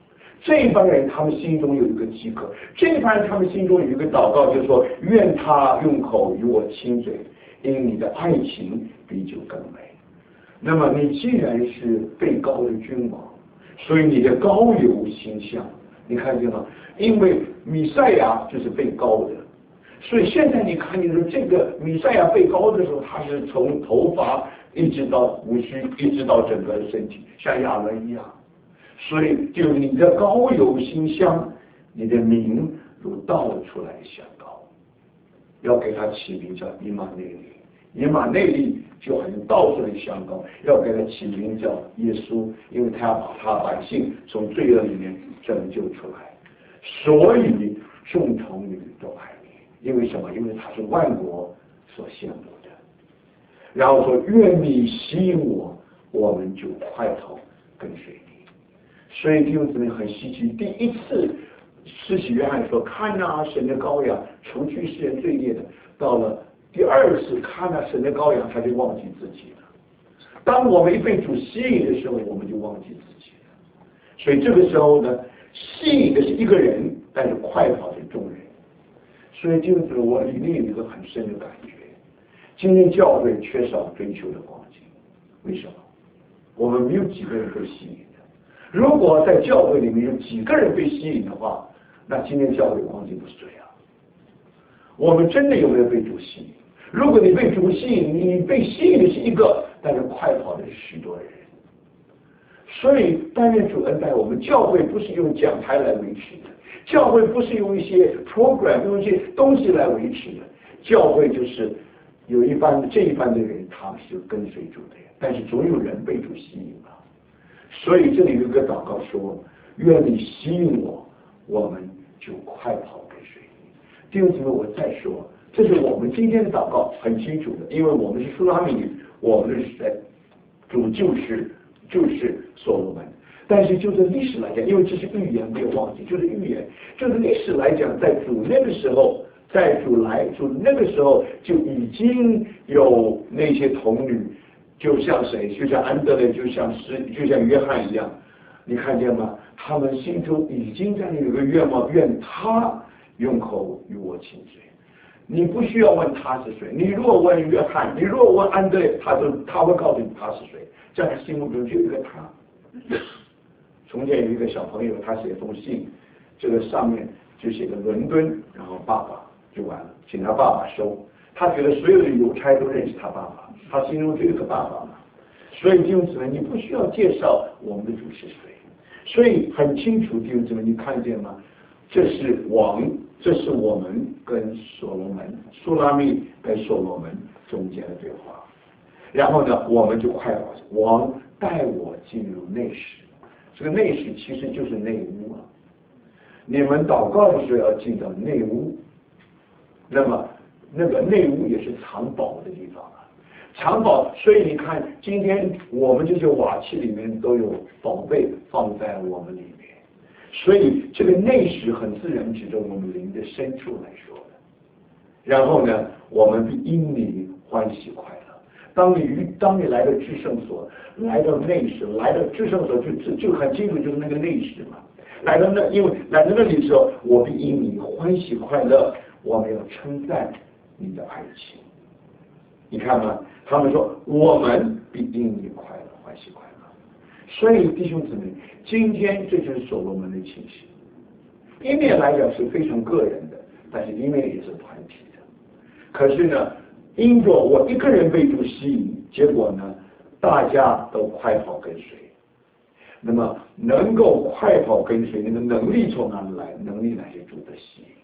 这一帮人他们心中有一个饥渴，这一帮人他们心中有一个祷告，就是说愿他用口与我亲嘴，因你的爱情比酒更美。那么你既然是被膏的君王，所以你的膏有形象，你看见吗？因为弥赛亚就是被膏的，所以现在你看见说这个弥赛亚被膏的时候，他是从头发一直到胡须，一直到整个身体，像亚伦一样。所以就你的膏有馨香，你的名如倒出来的香膏，要给他起名叫以马内利。以马内利就好像倒出来的香膏，要给他起名叫耶稣，因为他要把他百姓从罪恶里面拯救出来。所以众童女都爱你，因为什么？因为他是万国所羡慕的。然后说愿你吸引我，我们就快跑跟随你。所以弟兄姊妹很稀奇，第一次施洗约翰说看啊神的羔羊除去世人罪孽的，到了第二次看啊神的羔羊，他就忘记自己了。当我们一被主吸引的时候，我们就忘记自己了。所以这个时候呢，吸引的是一个人，但是快跑是众人。所以就是我里面有一个很深的感觉，今天教会缺少追求的光景。为什么？我们没有几个人被吸引。如果在教会里面有几个人被吸引的话，那今天教会光景不是这样。我们真的有没有被主吸引？如果你被主吸引，你被吸引的是一个，但是快跑的是许多人。所以但愿主恩待我们，教会不是用讲台来维持的，教会不是用一些 program 用一些东西来维持的，教会就是有一班这一班的人，他们是跟随主的人，但是总有人被主吸引了。所以这里有一个祷告说，愿你吸引我，我们就快跑跟随你。弟兄姊妹，我再说，这是我们今天的祷告很清楚的，因为我们是苏拉米，我们是在主就是就是所罗门。但是就是历史来讲，因为这是预言，没有忘记，就是预言，就是历史来讲，在主那个时候，在主来主那个时候就已经有那些童女。就像谁？就像安德烈，就像是，就像约翰一样，你看见吗？他们心中已经在有个愿望，愿他用口与我亲嘴。你不需要问他是谁，你如果问约翰，你如果问安德烈，他就他会告诉你他是谁。在他心目中就有一个他。从前有一个小朋友，他写一封信，这个上面就写个伦敦，然后爸爸就完了，请他爸爸收。他觉得所有的邮差都认识他爸爸，他心中就有个爸爸嘛。所以弟兄姊妹，你不需要介绍我们的主是谁，所以很清楚，弟兄姊妹，你看见吗？这是王，这是我们跟所罗门、苏拉密跟所罗门中间的对话。然后呢，我们就快跑，王带我进入内室，这个内室其实就是内屋啊。你们祷告的时候要进到内屋，那么。那个内屋也是藏宝的地方啊，藏宝。所以你看，今天我们这些瓦器里面都有宝贝放在我们里面，所以这个内室很自然指着我们灵的深处来说的。然后呢，我们因你欢喜快乐。当你与当你来到至圣所，来到内室，来到至圣所就就就很清楚，就是那个内室嘛。来到那，因为来到那里的时候，我必因你欢喜快乐，我们要称赞你的爱情。你看吗？他们说我们必因你快乐，欢喜快乐。所以弟兄姊妹，今天这就是所罗门的情形。一面来讲是非常个人的，但是一面也是团体的。可是呢，因着我一个人被主吸引，结果呢，大家都快跑跟随。那么能够快跑跟随，那个能力从哪里来？能力来自主的吸引。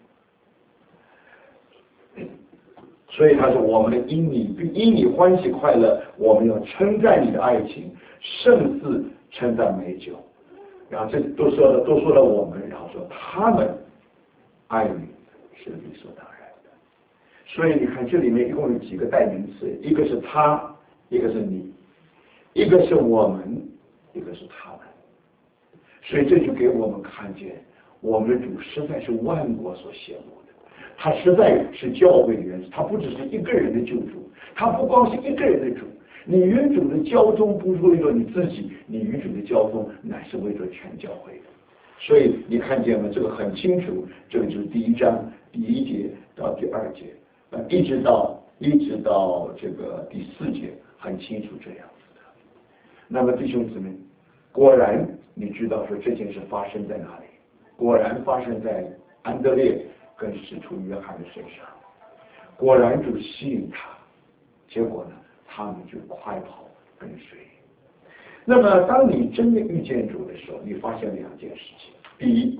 所以他说，我们因你因你欢喜快乐，我们要称赞你的爱情，胜似称赞美酒。然后这都说了，都说了我们，然后说他们爱你是理所当然的。所以你看，这里面一共有几个代名词，一个是他，一个是你，一个是我们，一个是他们。所以这就给我们看见，我们的主实在是万国所羡慕的。他实在是教会的元首，他不只是一个人的救主，他不光是一个人的主。你与主的交通不是为了你自己，你与主的交通乃是为了全教会的。 所以你看见吗？这个很清楚，这个就是第一章第一节到第二节，呃，一直到一直到这个第四节，很清楚这样子的。那么弟兄姊妹，果然你知道说这件事发生在哪里？果然发生在安德烈跟使徒约翰的身上。果然主吸引他，结果呢，他们就快跑跟随。那么当你真的遇见主的时候，你发现两件事情。第一，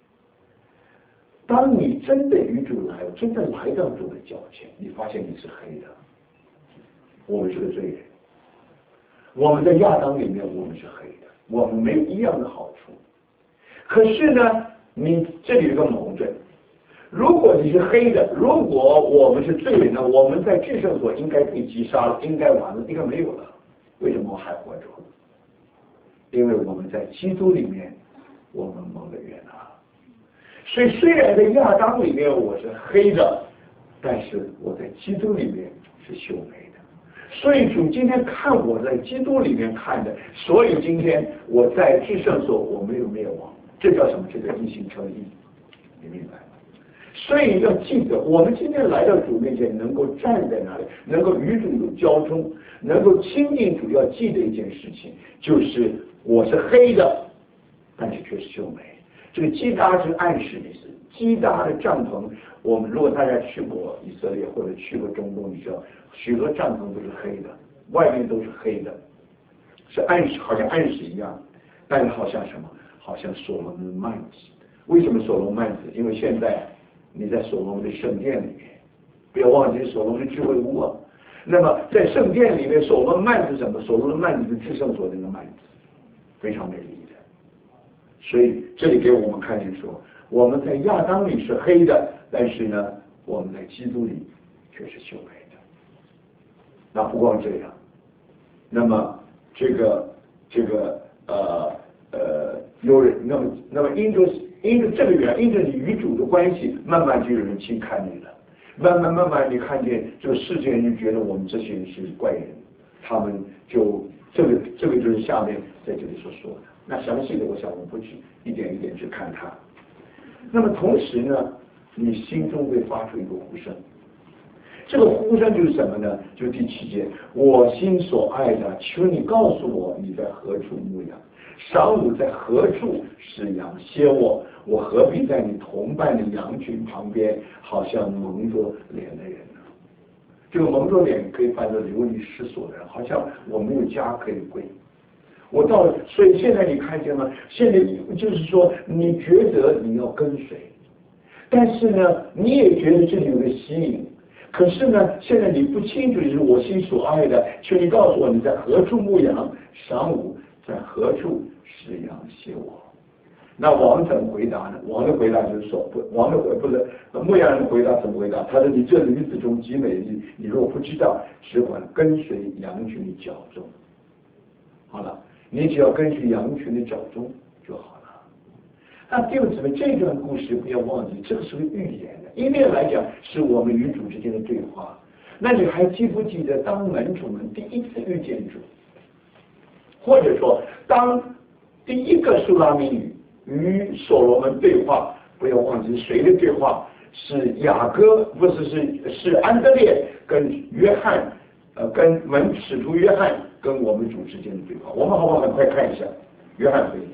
当你真的与主来，真的来到主的脚前，你发现你是黑的，我们是个罪人，我们在亚当里面我们是黑的，我们没有一样的好处。可是呢，你这里有个矛盾，如果你是黑的，如果我们是罪人呢，我们在至圣所应该被击杀了，应该完了，应该没有了，为什么我还活着？因为我们在基督里面我们蒙了悦纳。所以虽然在亚当里面我是黑的，但是我在基督里面是秀美的。所以主今天看我在基督里面看的，所以今天我在至圣所我没有灭亡，这叫什么？这叫一心称义，你明白吗？所以要记得，我们今天来到主面前，能够站在那里，能够与主有交通，能够亲近主，要记得一件事情，就是我是黑的，但是却是秀美。这个基搭是暗示的意思，基搭的帐篷，我们如果大家去过以色列或者去过中东，你知道许多帐篷都是黑的，外面都是黑的，是暗示，好像暗示一样，但是好像什么？好像所罗门幔子。为什么所罗门幔子？因为现在你在所罗门的圣殿里面，不要忘记所罗门的智慧屋啊。那么在圣殿里面，所罗门幔子是什么？所罗门幔子是至圣所那个幔子，非常美丽的。所以这里给我们看见说，我们在亚当里是黑的，但是呢，我们在基督里却是秀美的。那不光这样，那么这个这个呃呃有人，那么那么因着因着这个原因着你与主的关系，慢慢就有人轻看你了，慢慢慢慢你看见这个世界人就觉得我们这些人是怪人，他们就这个这个就是下面在这里所说的。那详细的我想我们不去一点一点去看它。那么同时呢，你心中会发出一个呼声，这个呼声就是什么呢？就第七节，我心所爱的，求你告诉我你在何处牧羊，晌午在何处使羊歇卧，我何必在你同伴的羊群旁边，好像蒙着脸的人呢？这个蒙着脸可以翻作流离失所的人，好像我没有家可以归。我到了，所以现在你看见吗？现在就是说，你觉得你要跟随，但是呢，你也觉得这里有个吸引，可是呢，现在你不清楚，就是我心所爱的，求你告诉我你在何处牧羊，晌午在何处使羊歇卧。那王怎么回答呢？王的回答就是说，不，王的回不是牧羊人的回答怎么回答？他说：“你这女子中极美丽，你若不知道，只管跟随羊群的脚踪。”好了。你只要根据羊群的脚踪就好了。那弟兄姊妹，这段故事不要忘记，这个是个预言的。一面来讲是我们与主之间的对话。那你还记不记得，当门徒们第一次遇见主，或者说当第一个苏拉米女与所罗门对话，不要忘记谁的对话？是雅各，不是是是安德烈跟约翰，呃，跟门使徒约翰。跟我们主之间的对话，我们好不好很快看一下约翰福音？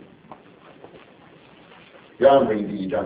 约翰福音第一章，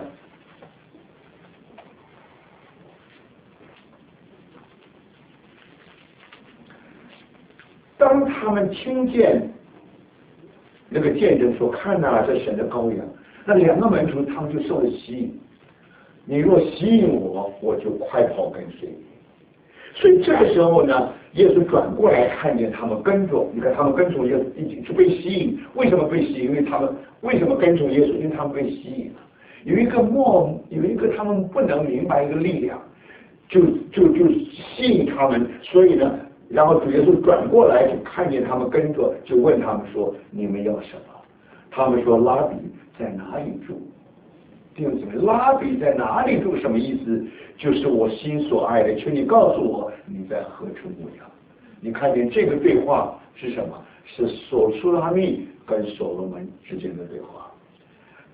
当他们听见那个见证说：“看哪，这神的羔羊。”那两个门徒他们就受了吸引。你若吸引我，我就快跑跟随你。所以这个时候呢，耶稣转过来看见他们跟着，你看他们跟从耶稣一起就被吸引。为什么被吸引？因为他们为什么跟从耶稣？因为他们被吸引了。有一个莫，有一个他们不能明白一个力量，就就就吸引他们。所以呢，然后主耶稣转过来就看见他们跟着，就问他们说：“你们要什么？”他们说：“拉比在哪里住？”弟兄姊妹，拉比在哪里住？什么意思？就是我心所爱的，求你告诉我你在何处牧羊。你看见这个对话是什么？是所苏拉密跟所罗门之间的对话。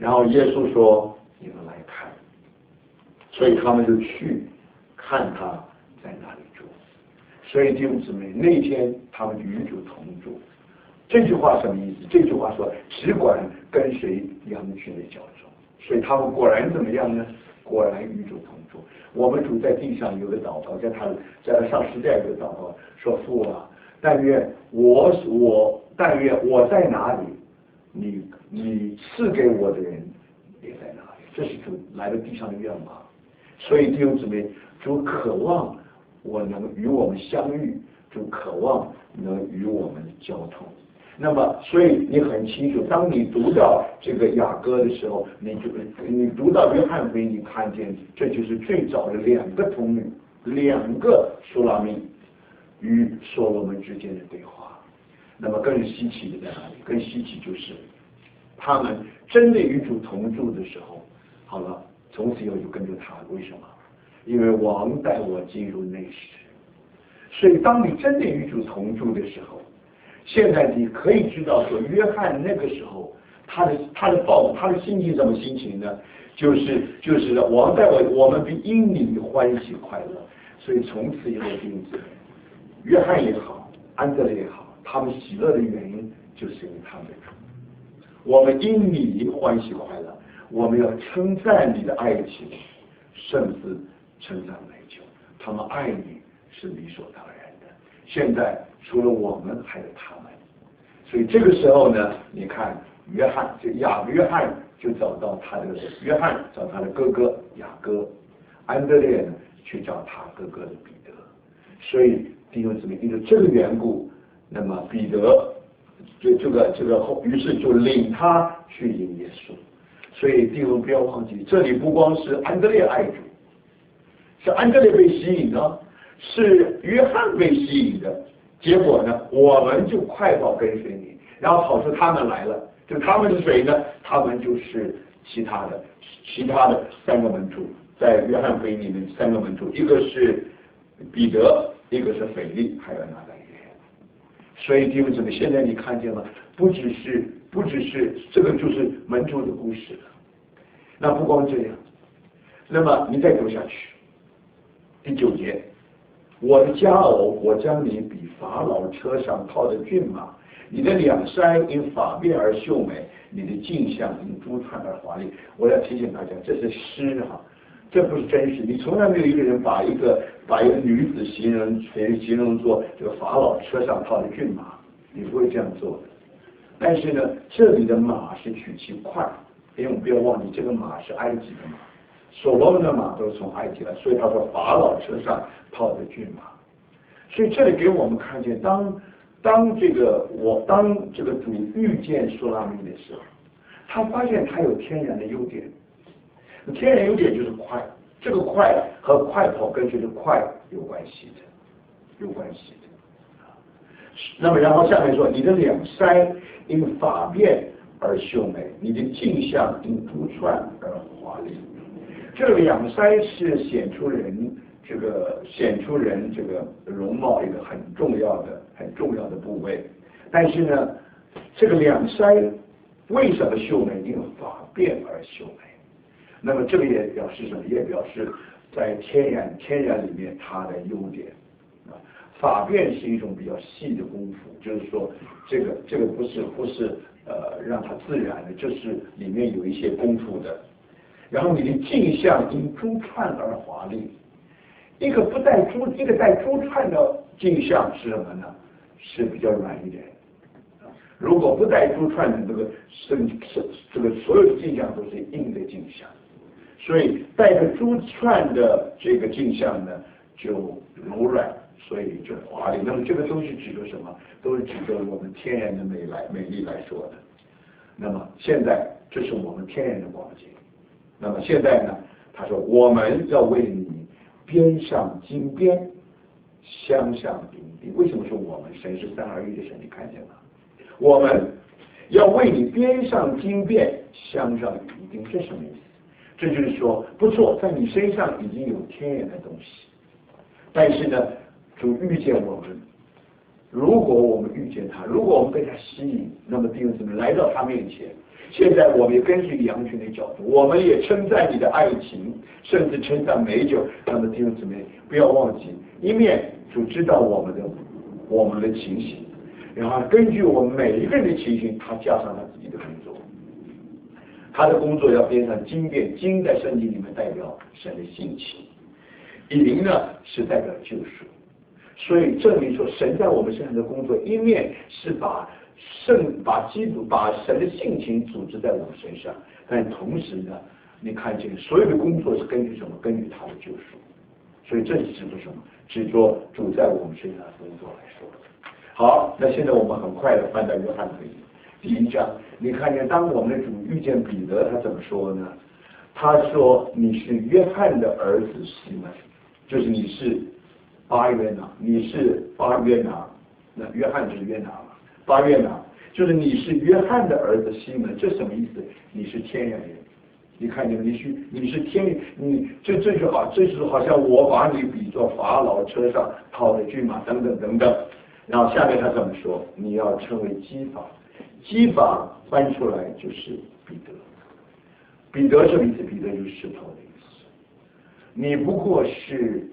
然后耶稣说：“你们来看。”所以他们就去看他在哪里住。所以弟兄姊妹，那天他们与主同住。这句话什么意思？这句话说只管跟随羊群的教宗。所以他们果然怎么样呢？果然与主同住。我们主在地上有个祷告，在他在他上十字架有个祷告，说父啊，但愿我我但愿我在哪里，你你赐给我的人也在哪里。这是主来到地上的愿望。所以弟兄姊妹，主渴望我能与我们相遇，主渴望能与我们交通。那么，所以你很清楚，当你读到这个雅歌的时候，你就你读到约翰福音，你看见这就是最早的两个童女，两个苏拉密与所罗门之间的对话。那么更稀奇的在哪里？更稀奇就是他们真的与主同住的时候，好了，从此以后就跟着他。为什么？因为王带我进入内室。所以当你真的与主同住的时候，现在你可以知道说，约翰那个时候他的他的抱他的心情什么心情呢？就是就是王带我，我们必因你欢喜快乐。所以从此以后，弟兄姊妹，约翰也好，安德烈也好，他们喜乐的原因就是因为他们的主。我们因你欢喜快乐，我们要称赞你的爱情，甚至称赞美酒。他们爱你是理所当然的。现在除了我们，还有他们。所以这个时候呢，你看约翰，就雅约翰就找到他的约翰找他的哥哥雅各，安德烈呢去找他哥哥的彼得。所以弟兄姊妹，因为这个缘故，那么彼得这这个这个后，于是就领他去迎耶稣。所以弟兄不要忘记，这里不光是安德烈爱主，是安德烈被吸引的，是约翰被吸引的。结果呢，我们就快跑跟随你，然后跑出他们来了。就他们是谁呢？他们就是其他的其他的三个门徒，在约翰福音里面三个门徒，一个是彼得，一个是腓力，还有拿但业。所以弟兄姊妹，现在你看见了，不只是不只是这个就是门徒的故事了。那不光这样，那么你再读下去，第九节。我的佳偶，我将你比法老车上套的骏马，你的两腮因发辫而秀美，你的颈项因珠串而华丽。我要提醒大家，这是诗哈，这不是真实。你从来没有一个人把一个把一个女子形容形容作这个法老车上套的骏马，你不会这样做的。但是呢，这里的马是取其快，因为我们不要忘记，这个马是埃及的马。所罗门的马都是从埃及来，所以他说法老车上套的骏马。所以这里给我们看见，当当这个我当这个主遇见苏拉密的时候，他发现他有天然的优点。天然优点就是快，这个快和快跑跟随的快有关系的，有关系的。那么然后下面说，你的两腮因发辫而秀美，你的颈项因珠串而华丽。这个两腮是显出人这个显出人这个容貌一个很重要的很重要的部位，但是呢，这个两腮为什么秀美？因为发辫而秀美。那么这个也表示什么？也表示在天然天然里面它的优点啊。发辫是一种比较细的功夫，就是说这个这个不是不是呃让它自然的，这是里面有一些功夫的。然后你的颈项因珠串而华丽，一个不带珠，一个带珠串的颈项是什么呢？是比较软一点。如果不带珠串的这个身，这个所有的颈项都是硬的颈项，所以带着珠串的这个颈项呢就柔软，所以就华丽。那么这个都是指的什么？都是指的我们天然的美来美丽来说的。那么现在这是我们天然的光景。那么现在呢，他说我们要为你编上金边，镶上银钉。为什么说我们？神是三而一的神，你看见吗？我们要为你编上金边，镶上银钉，这什么意思？这就是说，不错，在你身上已经有天然的东西，但是呢，主遇见我们，如果我们遇见他，如果我们被他吸引，那么弟兄姊妹来到他面前， 现在我们也根据羊群的角度，我们也称赞你的爱情，甚至称赞美酒。那么弟兄姊妹，不要忘记，一面主知道我们的我们的情形，然后根据我们每一个人的情形，他加上他自己的工作。他的工作要变成经变，经在圣经里面代表神的性情，灵呢是代表救赎。所以证明说，神在我们身上的工作，一面是把圣把基督把神的性情组织在我们身上，但同时呢，你看见所有的工作是根据什么？根据他的救赎。所以这是指着什么？指着主在我们身上的工作来说。好，那现在我们很快的翻到约翰福音第一章，你看见当我们的主遇见彼得，他怎么说呢？他说：“你是约翰的儿子西门，就是你是巴约拿，你是巴约拿，那约翰就是约拿嘛，巴约拿就是你是约翰的儿子西门，这什么意思？你是天然人。你看见你是你是天，你这这就好，这是好像我把你比作法老车上套的骏马等等等等。然后下面他怎么说？你要称为基法。”基法翻出来就是彼得，彼得什么意思？彼得就是石头的意思。你不过是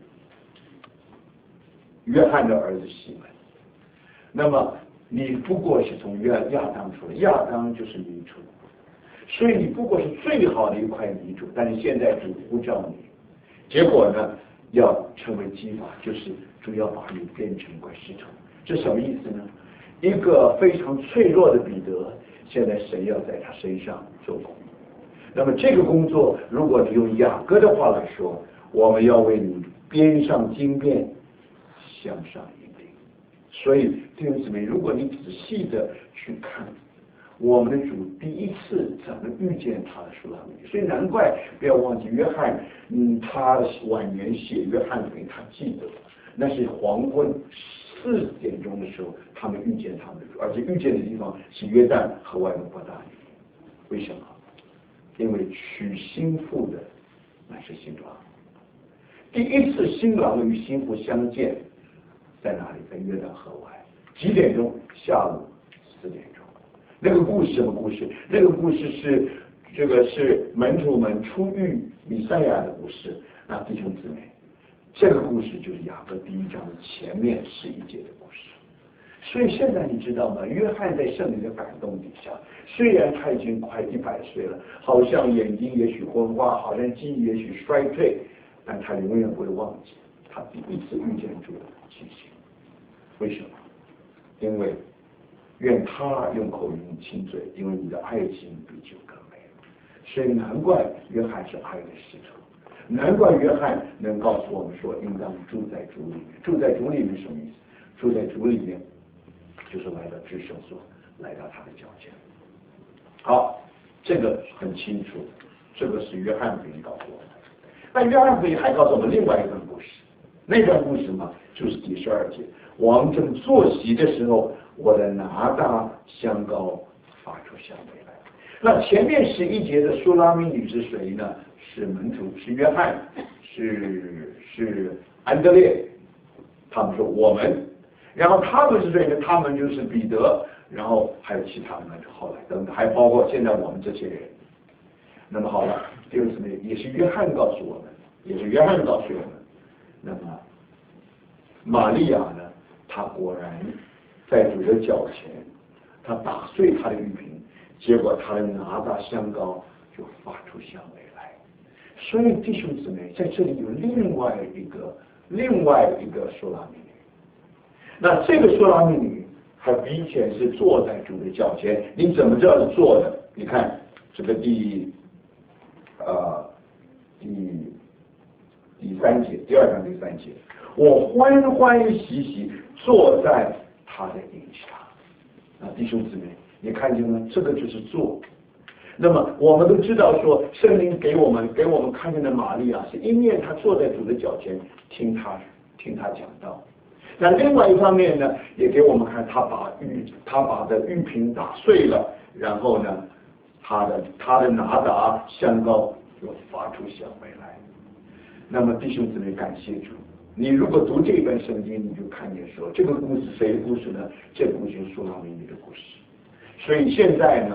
约翰的儿子西门，那么你不过是从约亚当出来，亚当就是泥土，所以你不过是最好的一块泥土，但是现在主呼召你，结果呢要成为基法，就是主要把你变成一块石头，这什么意思呢？一个非常脆弱的彼得，现在神要在他身上做工。那么这个工作，如果你用雅各的话来说，我们要为你编上经变，向上引领。所以弟兄姊妹，如果你仔细的去看我们的主第一次怎么遇见他的书拉密，所以难怪不要忘记约翰，嗯，他晚年写约翰福音，他记得那是黄昏四点钟的时候，他们遇见他们的主，而且遇见的地方是约旦和外蒙古大利。为什么？因为娶新妇的乃是新郎。第一次新郎与新妇相见在哪里？在约旦河外。几点钟？下午四点钟。那个故事什么故事？那个故事是这个是门徒们出狱弥赛亚的故事。那弟兄姊妹，这个故事就是雅各第一章前面十一节的故事。所以现在你知道吗？约翰在圣灵的感动底下，虽然他已经快一百岁了，好像眼睛也许昏花，好像记忆也许衰退，但他永远不会忘记他第一次遇见主的情形。为什么？因为愿他用口云亲嘴，因为你的爱情比酒更美。所以难怪约翰是爱的使者。难怪约翰能告诉我们说，应当住在主里面。住在主里面什么意思？住在主里面，就是来到至圣所，来到他的脚前。好，这个很清楚，这个是约翰福音告诉我们。那约翰福音还告诉我们另外一段故事，那段故事嘛，就是第十二节，王正坐席的时候，我的拿大香膏发出香味来。那前面十一节的苏拉米女是谁呢？是门徒，是约翰，是是安德烈。他们说我们，然后他们是谁呢？他们就是彼得，然后还有其他的后来等等，还包括现在我们这些人。那么好了，第二次呢，也是约翰告诉我们，也是约翰告诉我们。那么玛利亚呢，她果然在主的脚前，她打碎她的玉瓶，结果她拿着香膏就发出香味来。所以弟兄姊妹，在这里有另外一个另外一个苏拉米女。那这个苏拉米女还明显是坐在主的脚前。你怎么知道是坐的？你看这个第呃第第三节，第二章第三节，我欢欢喜喜坐在他的荫下。啊，弟兄姊妹，你看见吗？这个就是坐。那么我们都知道说，圣经给我们给我们看见的玛利亚是一面她坐在主的脚前听他听他讲道，那另外一方面呢，也给我们看他把玉他把的玉瓶打碎了，然后呢，他的他的拿达香膏又发出香味来。那么弟兄姊妹，感谢主。你如果读这本圣经，你就看见说，这个故事谁的故事呢？这个故事是苏拉米女的故事。所以现在呢，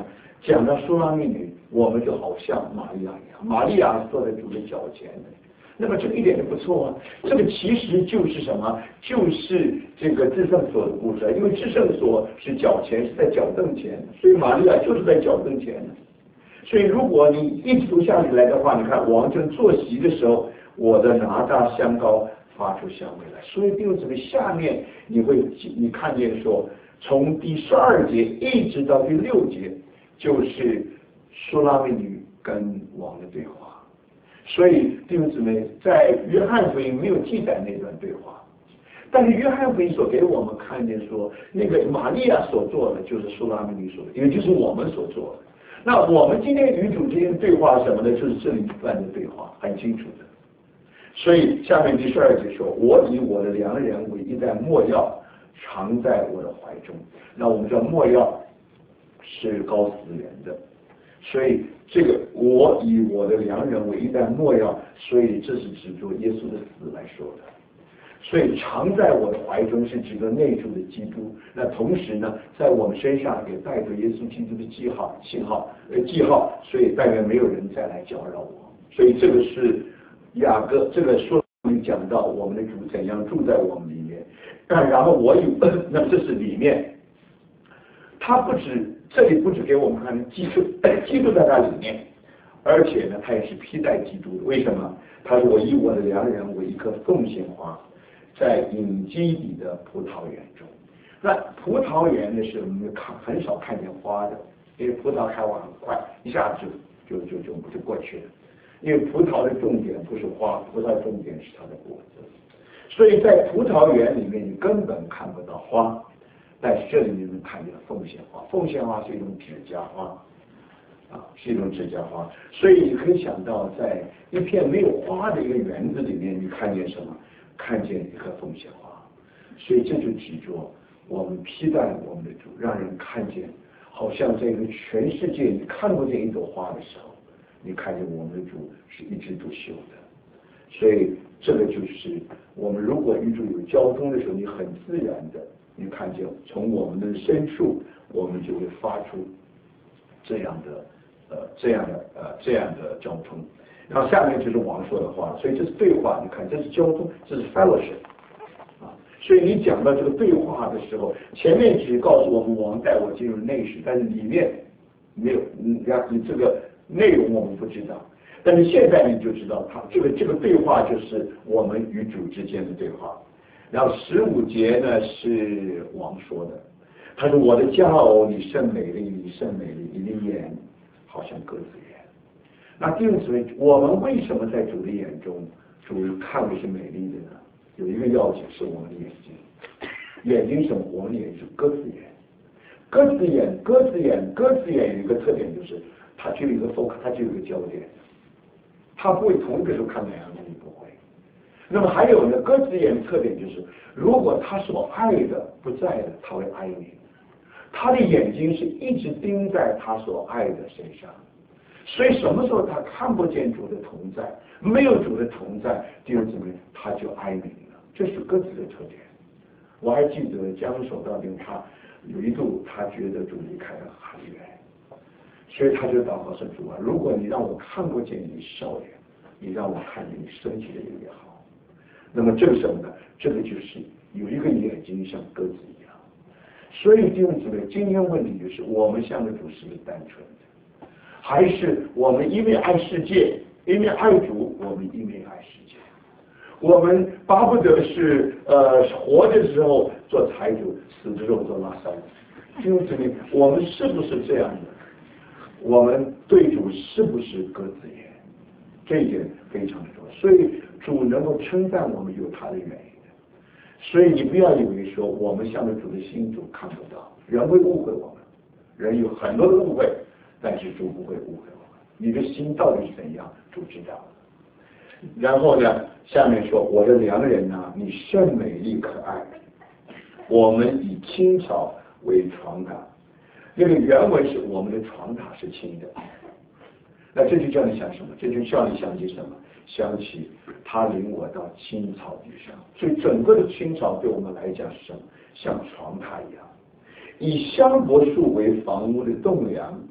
讲到苏拉密女，我们就好像玛利亚一样，玛利亚坐在主的脚前的。那么这个一点都不错啊，这个其实就是什么？就是这个至圣所的故事，因为至圣所是脚前，是在脚凳前，所以玛利亚就是在脚凳前的。所以如果你一直读下来的话，你看王正坐席的时候，我的拿大香膏发出香味来。所以弟兄姊妹，下面你会你看见说，从第十二节一直到第六节，就是苏拉密女跟王的对话。所以弟兄姊妹，在约翰福音没有记载那段对话，但是约翰福音所给我们看见说，那个玛利亚所做的就是苏拉密女所的，也就是我们所做的。那我们今天与主之间的对话是什么呢？就是这里一段的对话，很清楚的。所以下面第十二节说：“我以我的良人为一袋没药，藏在我的怀中。”那我们知道没药是膏死人的，所以这个我以我的良人为一袋没药，所以这是指着耶稣的死来说的。所以藏在我的怀中是指着内住的基督，那同时呢，在我们身上也带着耶稣基督的记号、信号、呃记号，所以但愿没有人再来搅扰我。所以这个是雅各这个说明讲到我们的主怎样住在我们里面，然后我有，那这是里面，他不止这里不止给我们看基督，基督在他里面，而且呢，他也是披戴基督的。为什么？他说我以我的良人为一棵凤仙花，在隐基底的葡萄园中。那葡萄园呢是我们看很少看见花的，因为葡萄开花很快，一下子就就就就就过去了。因为葡萄的重点不是花，葡萄重点是它的果子。所以在葡萄园里面你根本看不到花，但是这里你能看见凤仙花。凤仙花是一种指甲花，啊，是一种指甲花。所以你可以想到，在一片没有花的一个园子里面，你看见什么？看见一棵凤仙花。所以这就指着我们披戴我们的主，让人看见，好像这个全世界你看不见一朵花的时候，你看见我们的主是一枝独秀的。所以这个就是我们如果与主有交通的时候，你很自然的，你看见从我们的深处，我们就会发出这样的呃这样的呃这样的交通。然后下面就是王说的话，所以这是对话，你看这是交通，这是 fellowship 啊。所以你讲到这个对话的时候，前面只告诉我们王带我进入内室，但是里面没有，嗯，你这个内容我们不知道。但是现在你就知道，他这个这个对话就是我们与主之间的对话。然后十五节呢是王说的，他说：“我的佳偶，你甚美丽，你甚美丽，你的眼好像鸽子眼。”那弟兄姊妹，我们为什么在主的眼中，主看为是美丽的呢？有一个要紧是我们的眼睛，眼睛什么？我们的眼睛是鸽子眼，鸽子眼，鸽子眼，鸽子眼有一个特点就是，它就有一个 focus， 它就有一个焦点。他不会同一个时候看两样东西，不会。那么还有呢，鸽子眼的特点就是，如果他所爱的不在了，他会爱你。他的眼睛是一直盯在他所爱的身上，所以什么时候他看不见主的同在，没有主的同在，弟兄姊妹，他就哀鸣了。这是鸽子的特点。我还记得江守道兵，他有一度他觉得主离开了很远。所以他就祷告说：“主啊，如果你让我看不见你笑脸，你让我看见你生气的脸也好。”那么这个什么呢？这个就是有一个眼睛像鸽子一样。所以弟兄姊妹，今天问题就是：我们向的主是不是单纯的，还是我们一面爱世界，一面爱主，我们一面爱世界？我们巴不得是呃活的时候做财主，死之后做拉萨。弟兄姊妹，我们是不是这样的？我们对主是不是鸽子眼？这一点非常的重要。所以主能够称赞我们有他的原因的。所以你不要以为说我们向着主的心主看不到，人会误会我们，人有很多的误会，但是主不会误会我们。你的心到底是怎样，主知道。然后呢，下面说：“我的良人啊，你甚美丽可爱，我们以青草为床榻。”那个原文是我们的床榻是青的，那这就叫你想什么？这就叫你想起什么？想起他领我到青草地上。所以整个的青草对我们来讲是什么？像床榻一样，以香柏树为房屋的栋梁，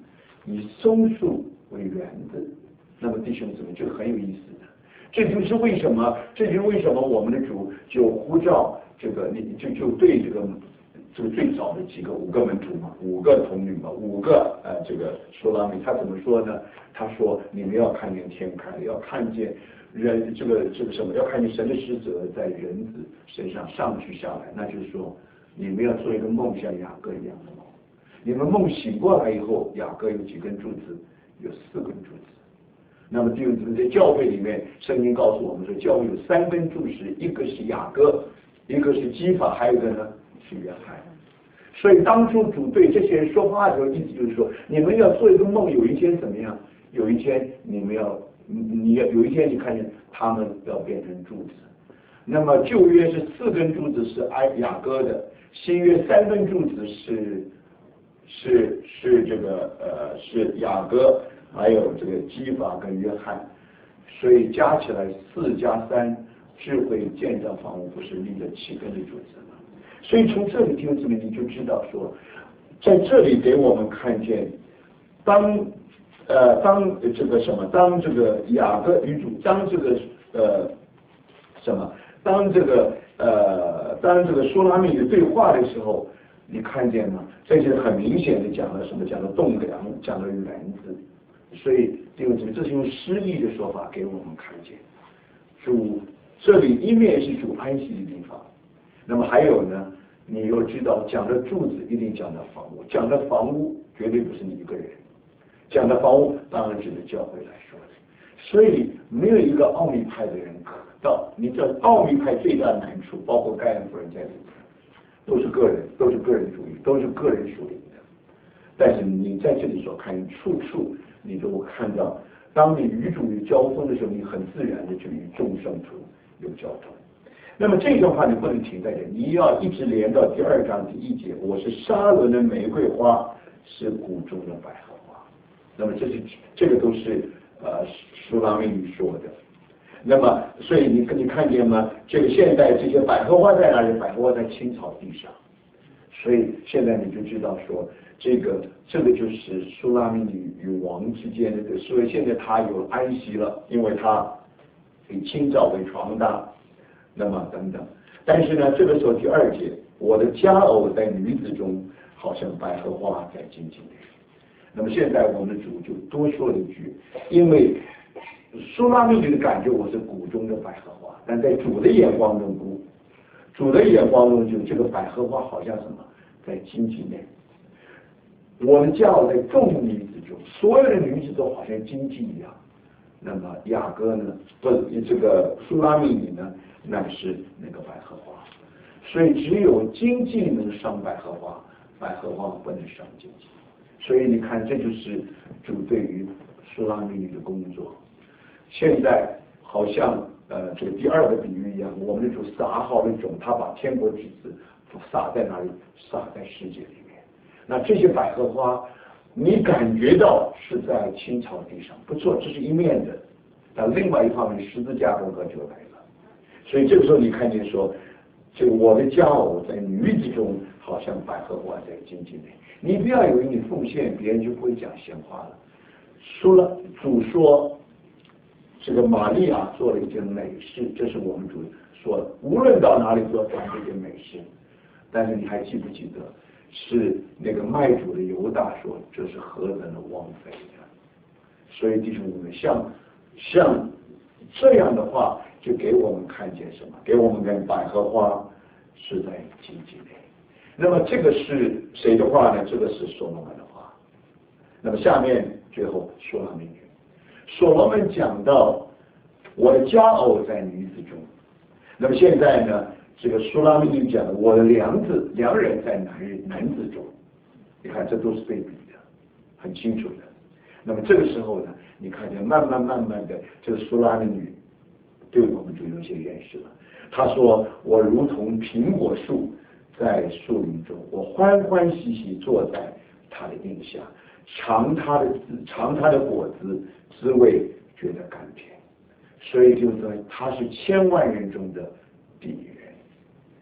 以松树为园子。那么弟兄姊妹，这个很有意思的，这就是为什么，这就是为什么我们的主就呼召这个，你就就对这个这个最早的几个五个门徒嘛，五个童女嘛，五个呃这个苏拉米，他怎么说呢？他说你们要看见天开了，要看见人这个这个什么，要看见神的使者在人子身上上去下来，那就是说你们要做一个梦，像雅各一样的梦。你们梦醒过来以后，雅各有几根柱子？有四根柱子。那么弟兄姊妹，在教会里面，圣经告诉我们说，教会有三根柱石，一个是雅各，一个是基法，还有一个呢是约翰。所以当初主对这些人说话的时候，意思就是说，你们要做一个梦，有一天怎么样？有一天你们要，你要有一天你看见他们要变成柱子。那么旧约是四根柱子是埃雅各的，新约三根柱子是是是这个呃是雅各。还有这个基法跟约翰，所以加起来四加三，智慧建造房屋不是立了七根的柱子吗？所以从这里弟兄姊妹你就知道说，在这里给我们看见，当呃当这个什么，当这个雅各与主，当这个呃什么，当这个呃当这个苏拉密的对话的时候，你看见吗？这是很明显的讲了什么？讲了栋梁，讲了园子。所以弟兄姊妹，这是用诗意的说法给我们看见，主这里一面是主安息的地方，那么还有呢，你又知道讲的柱子一定讲到房屋，讲的房屋绝对不是你一个人，讲的房屋当然指的教会来说的，所以没有一个奥秘派的人可到，你这奥秘派最大的难处，包括盖恩夫人在里面，都是个人，都是个人主义，都是个人属灵的，但是你在这里所看，处处你都看到，当你与主有交锋的时候，你很自然的就与众圣徒有交通。那么这段话你不能停在这，你要一直连到第二章第一节。我是沙伦的玫瑰花，是谷中的百合花。那么这是这个都是呃苏拉密语说的。那么所以你你看见吗？这个现在这些百合花在哪里？百合花在青草地上。所以现在你就知道说。这个这个就是苏拉密女与王之间的，所以现在他有安息了，因为他以青草为床搭，那么等等。但是呢，这个时候第二节，我的佳偶在女子中，好像百合花在荆棘内。那么现在我们的主就多说了一句，因为苏拉密女的感觉我是谷中的百合花，但在主的眼光中，谷主的眼光中就这个百合花好像什么，在荆棘内。我的佳偶在众女子中，所有的女子都好像荆棘一样。那么雅各呢，不，这个苏拉密女呢，乃是那个百合花。所以只有荆棘能伤百合花，百合花不能伤荆棘。所以你看，这就是主对于苏拉密女的工作。现在好像呃这个第二个比喻一样，我们的主撒好的种，他把天国之子撒在哪里？撒在世界里面。那这些百合花，你感觉到是在青草地上，不错，这是一面的。那另外一方面，十字架工作就来了。所以这个时候你看见说，这个我的佳偶在女子中，好像百合花在荆棘内。你不要以为你奉献，别人就不会讲闲话了。说了，主说，这个玛利亚做了一件美事，这是我们主说的，无论到哪里都要传这件美事。但是你还记不记得？是那个卖主的犹大说，这是何等的枉费呀！所以弟兄姊妹，像像这样的话，就给我们看见什么？给我们看百合花是在荆棘内。那么这个是谁的话呢？这个是所罗门的话。那么下面最后说了命运。所罗门讲到我的佳偶在女子中。那么现在呢？这个苏拉密女讲的，我的良子良人在男人男子中，你看这都是对比的，很清楚的。那么这个时候呢，你看见慢慢慢慢的，这个苏拉密女对我们就有些认识了。他说：“我如同苹果树在树林中，我欢欢喜喜坐在它的荫下，尝它的尝它的果子，滋味觉得甘甜。”所以就是说，他是千万人中的第一人。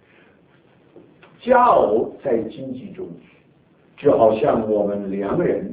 佳偶在荆棘中，就好像我们良人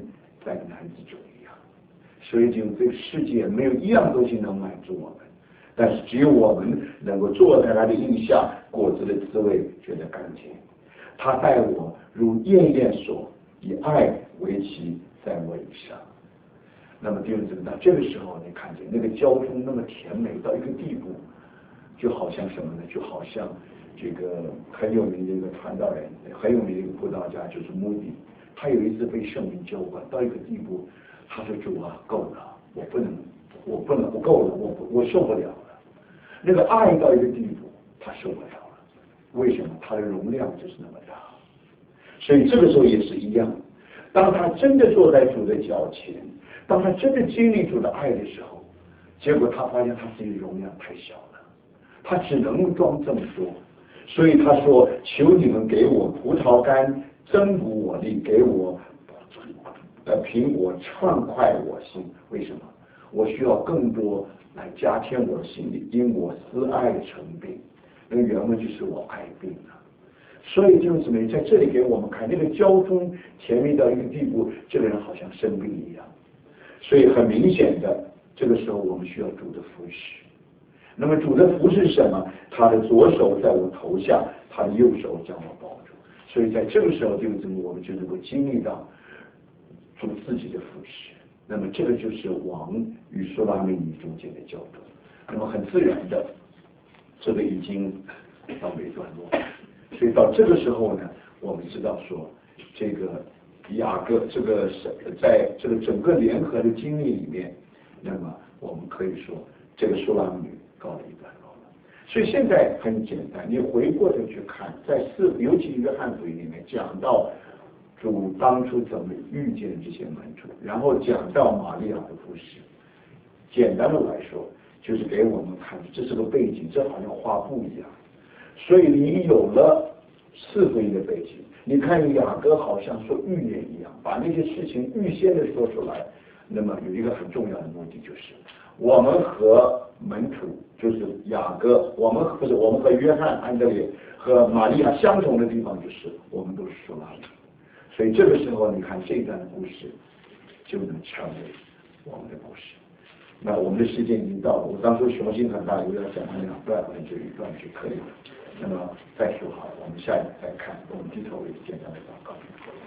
三个男子中一样。所以就这个世界没有一样东西能满足我们，但是只有我们能够坐在他的荫下，果子的滋味觉得甘甜。他待我如燕燕所，以爱为旗在我以上。那么弟兄姊妹，到这个时候你看见那个交通那么甜美到一个地步，就好像什么呢？就好像这个很有名的一个传道人，很有名的一个布道家，就是穆迪。他有一次被圣灵浇灌到一个地步，他说：“主啊，够了，我不能，我不能，我够了，我我受不了了。”那个爱到一个地步，他受不了了。为什么？他的容量就是那么大。所以这个时候也是一样，当他真的坐在主的脚前，当他真的经历主的爱的时候，结果他发现他自己的容量太小了，他只能装这么多。所以他说：“求你们给我葡萄干，增补我力，给我呃凭我畅快我心。为什么？我需要更多来加添我的心里，因我思爱成病。”那个原文就是我爱病了。所以就是什么？在这里给我们看那个交通甜蜜到一个地步，这个人好像生病一样。所以很明显的，这个时候我们需要主的扶持。那么主的扶持是什么？他的左手在我头下，他的右手将我抱住。所以在这个时候，就是我们就能够经历到主自己的扶持。那么这个就是王与苏拉米尼中间的交通。那么很自然的，这个已经到尾段落。所以到这个时候呢，我们知道说，这个雅各这个是在这个整个联合的经历里面，那么我们可以说，这个苏拉米女告了一段落了。所以现在很简单，你回过头去看，在四，尤其约翰福音里面讲到主当初怎么遇见这些门徒，然后讲到玛利亚的故事。简单的来说，就是给我们看，这是个背景，这好像画布一样。所以你有了四福音的背景，你看雅各好像说预言一样，把那些事情预先的说出来。那么有一个很重要的目的，就是我们和门徒，就是雅各，我们不是我们和约翰、安德烈和玛利亚相同的地方，就是我们都是属拉米。所以这个时候，你看这一段的故事就能成为我们的故事。那我们的时间已经到了，我当初雄心很大，我要讲完两段，我们就一段就可以了。那么再说好，我们下一次再看，我们低头为简单的祷告。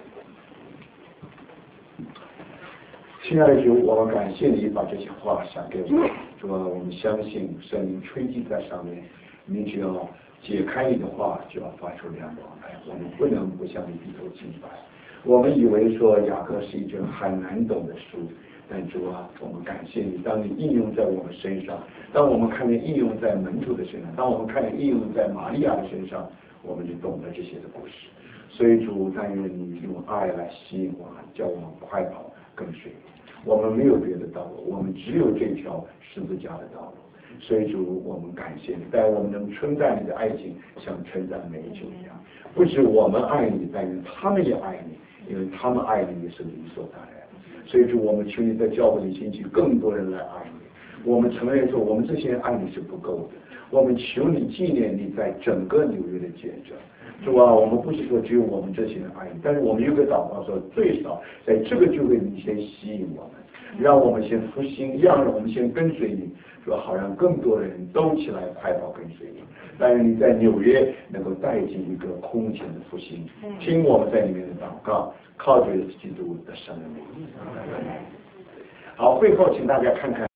亲爱的主，我们感谢你把这些话讲给我们，主啊，我们相信圣灵吹击在上面，你只要解开你的话，就要发出亮光来。我们不能不向你低头敬拜。我们以为说雅各是一卷很难懂的书，但主啊，我们感谢你，当你应用在我们身上，当我们看见应用在门徒的身上，当我们看见应用在玛利亚的身上，我们就懂得这些的故事。所以主，但愿你用爱来吸引我们，叫我们快跑跟随你。我们没有别的道路，我们只有这条十字架的道路。所以主，我们感谢你，但我们能称赞你的爱情，像称赞美酒一样。不止我们爱你，但愿他们也爱你，因为他们爱你也是理所当然。所以主，我们求你在教会里兴起更多人来爱你。我们承认说，我们这些人爱你是不够的。我们求你纪念你在整个纽约的见证。主啊，我们不是说只有我们这些人爱你，但是我们有个祷告说，最少在这个聚会你先吸引我们，让我们先复兴，让我们先跟随你，说好让更多的人都起来快跑跟随你。但是你在纽约能够带进一个空前的复兴，听我们在里面的祷告，靠着基督的生命。好，会后请大家看看。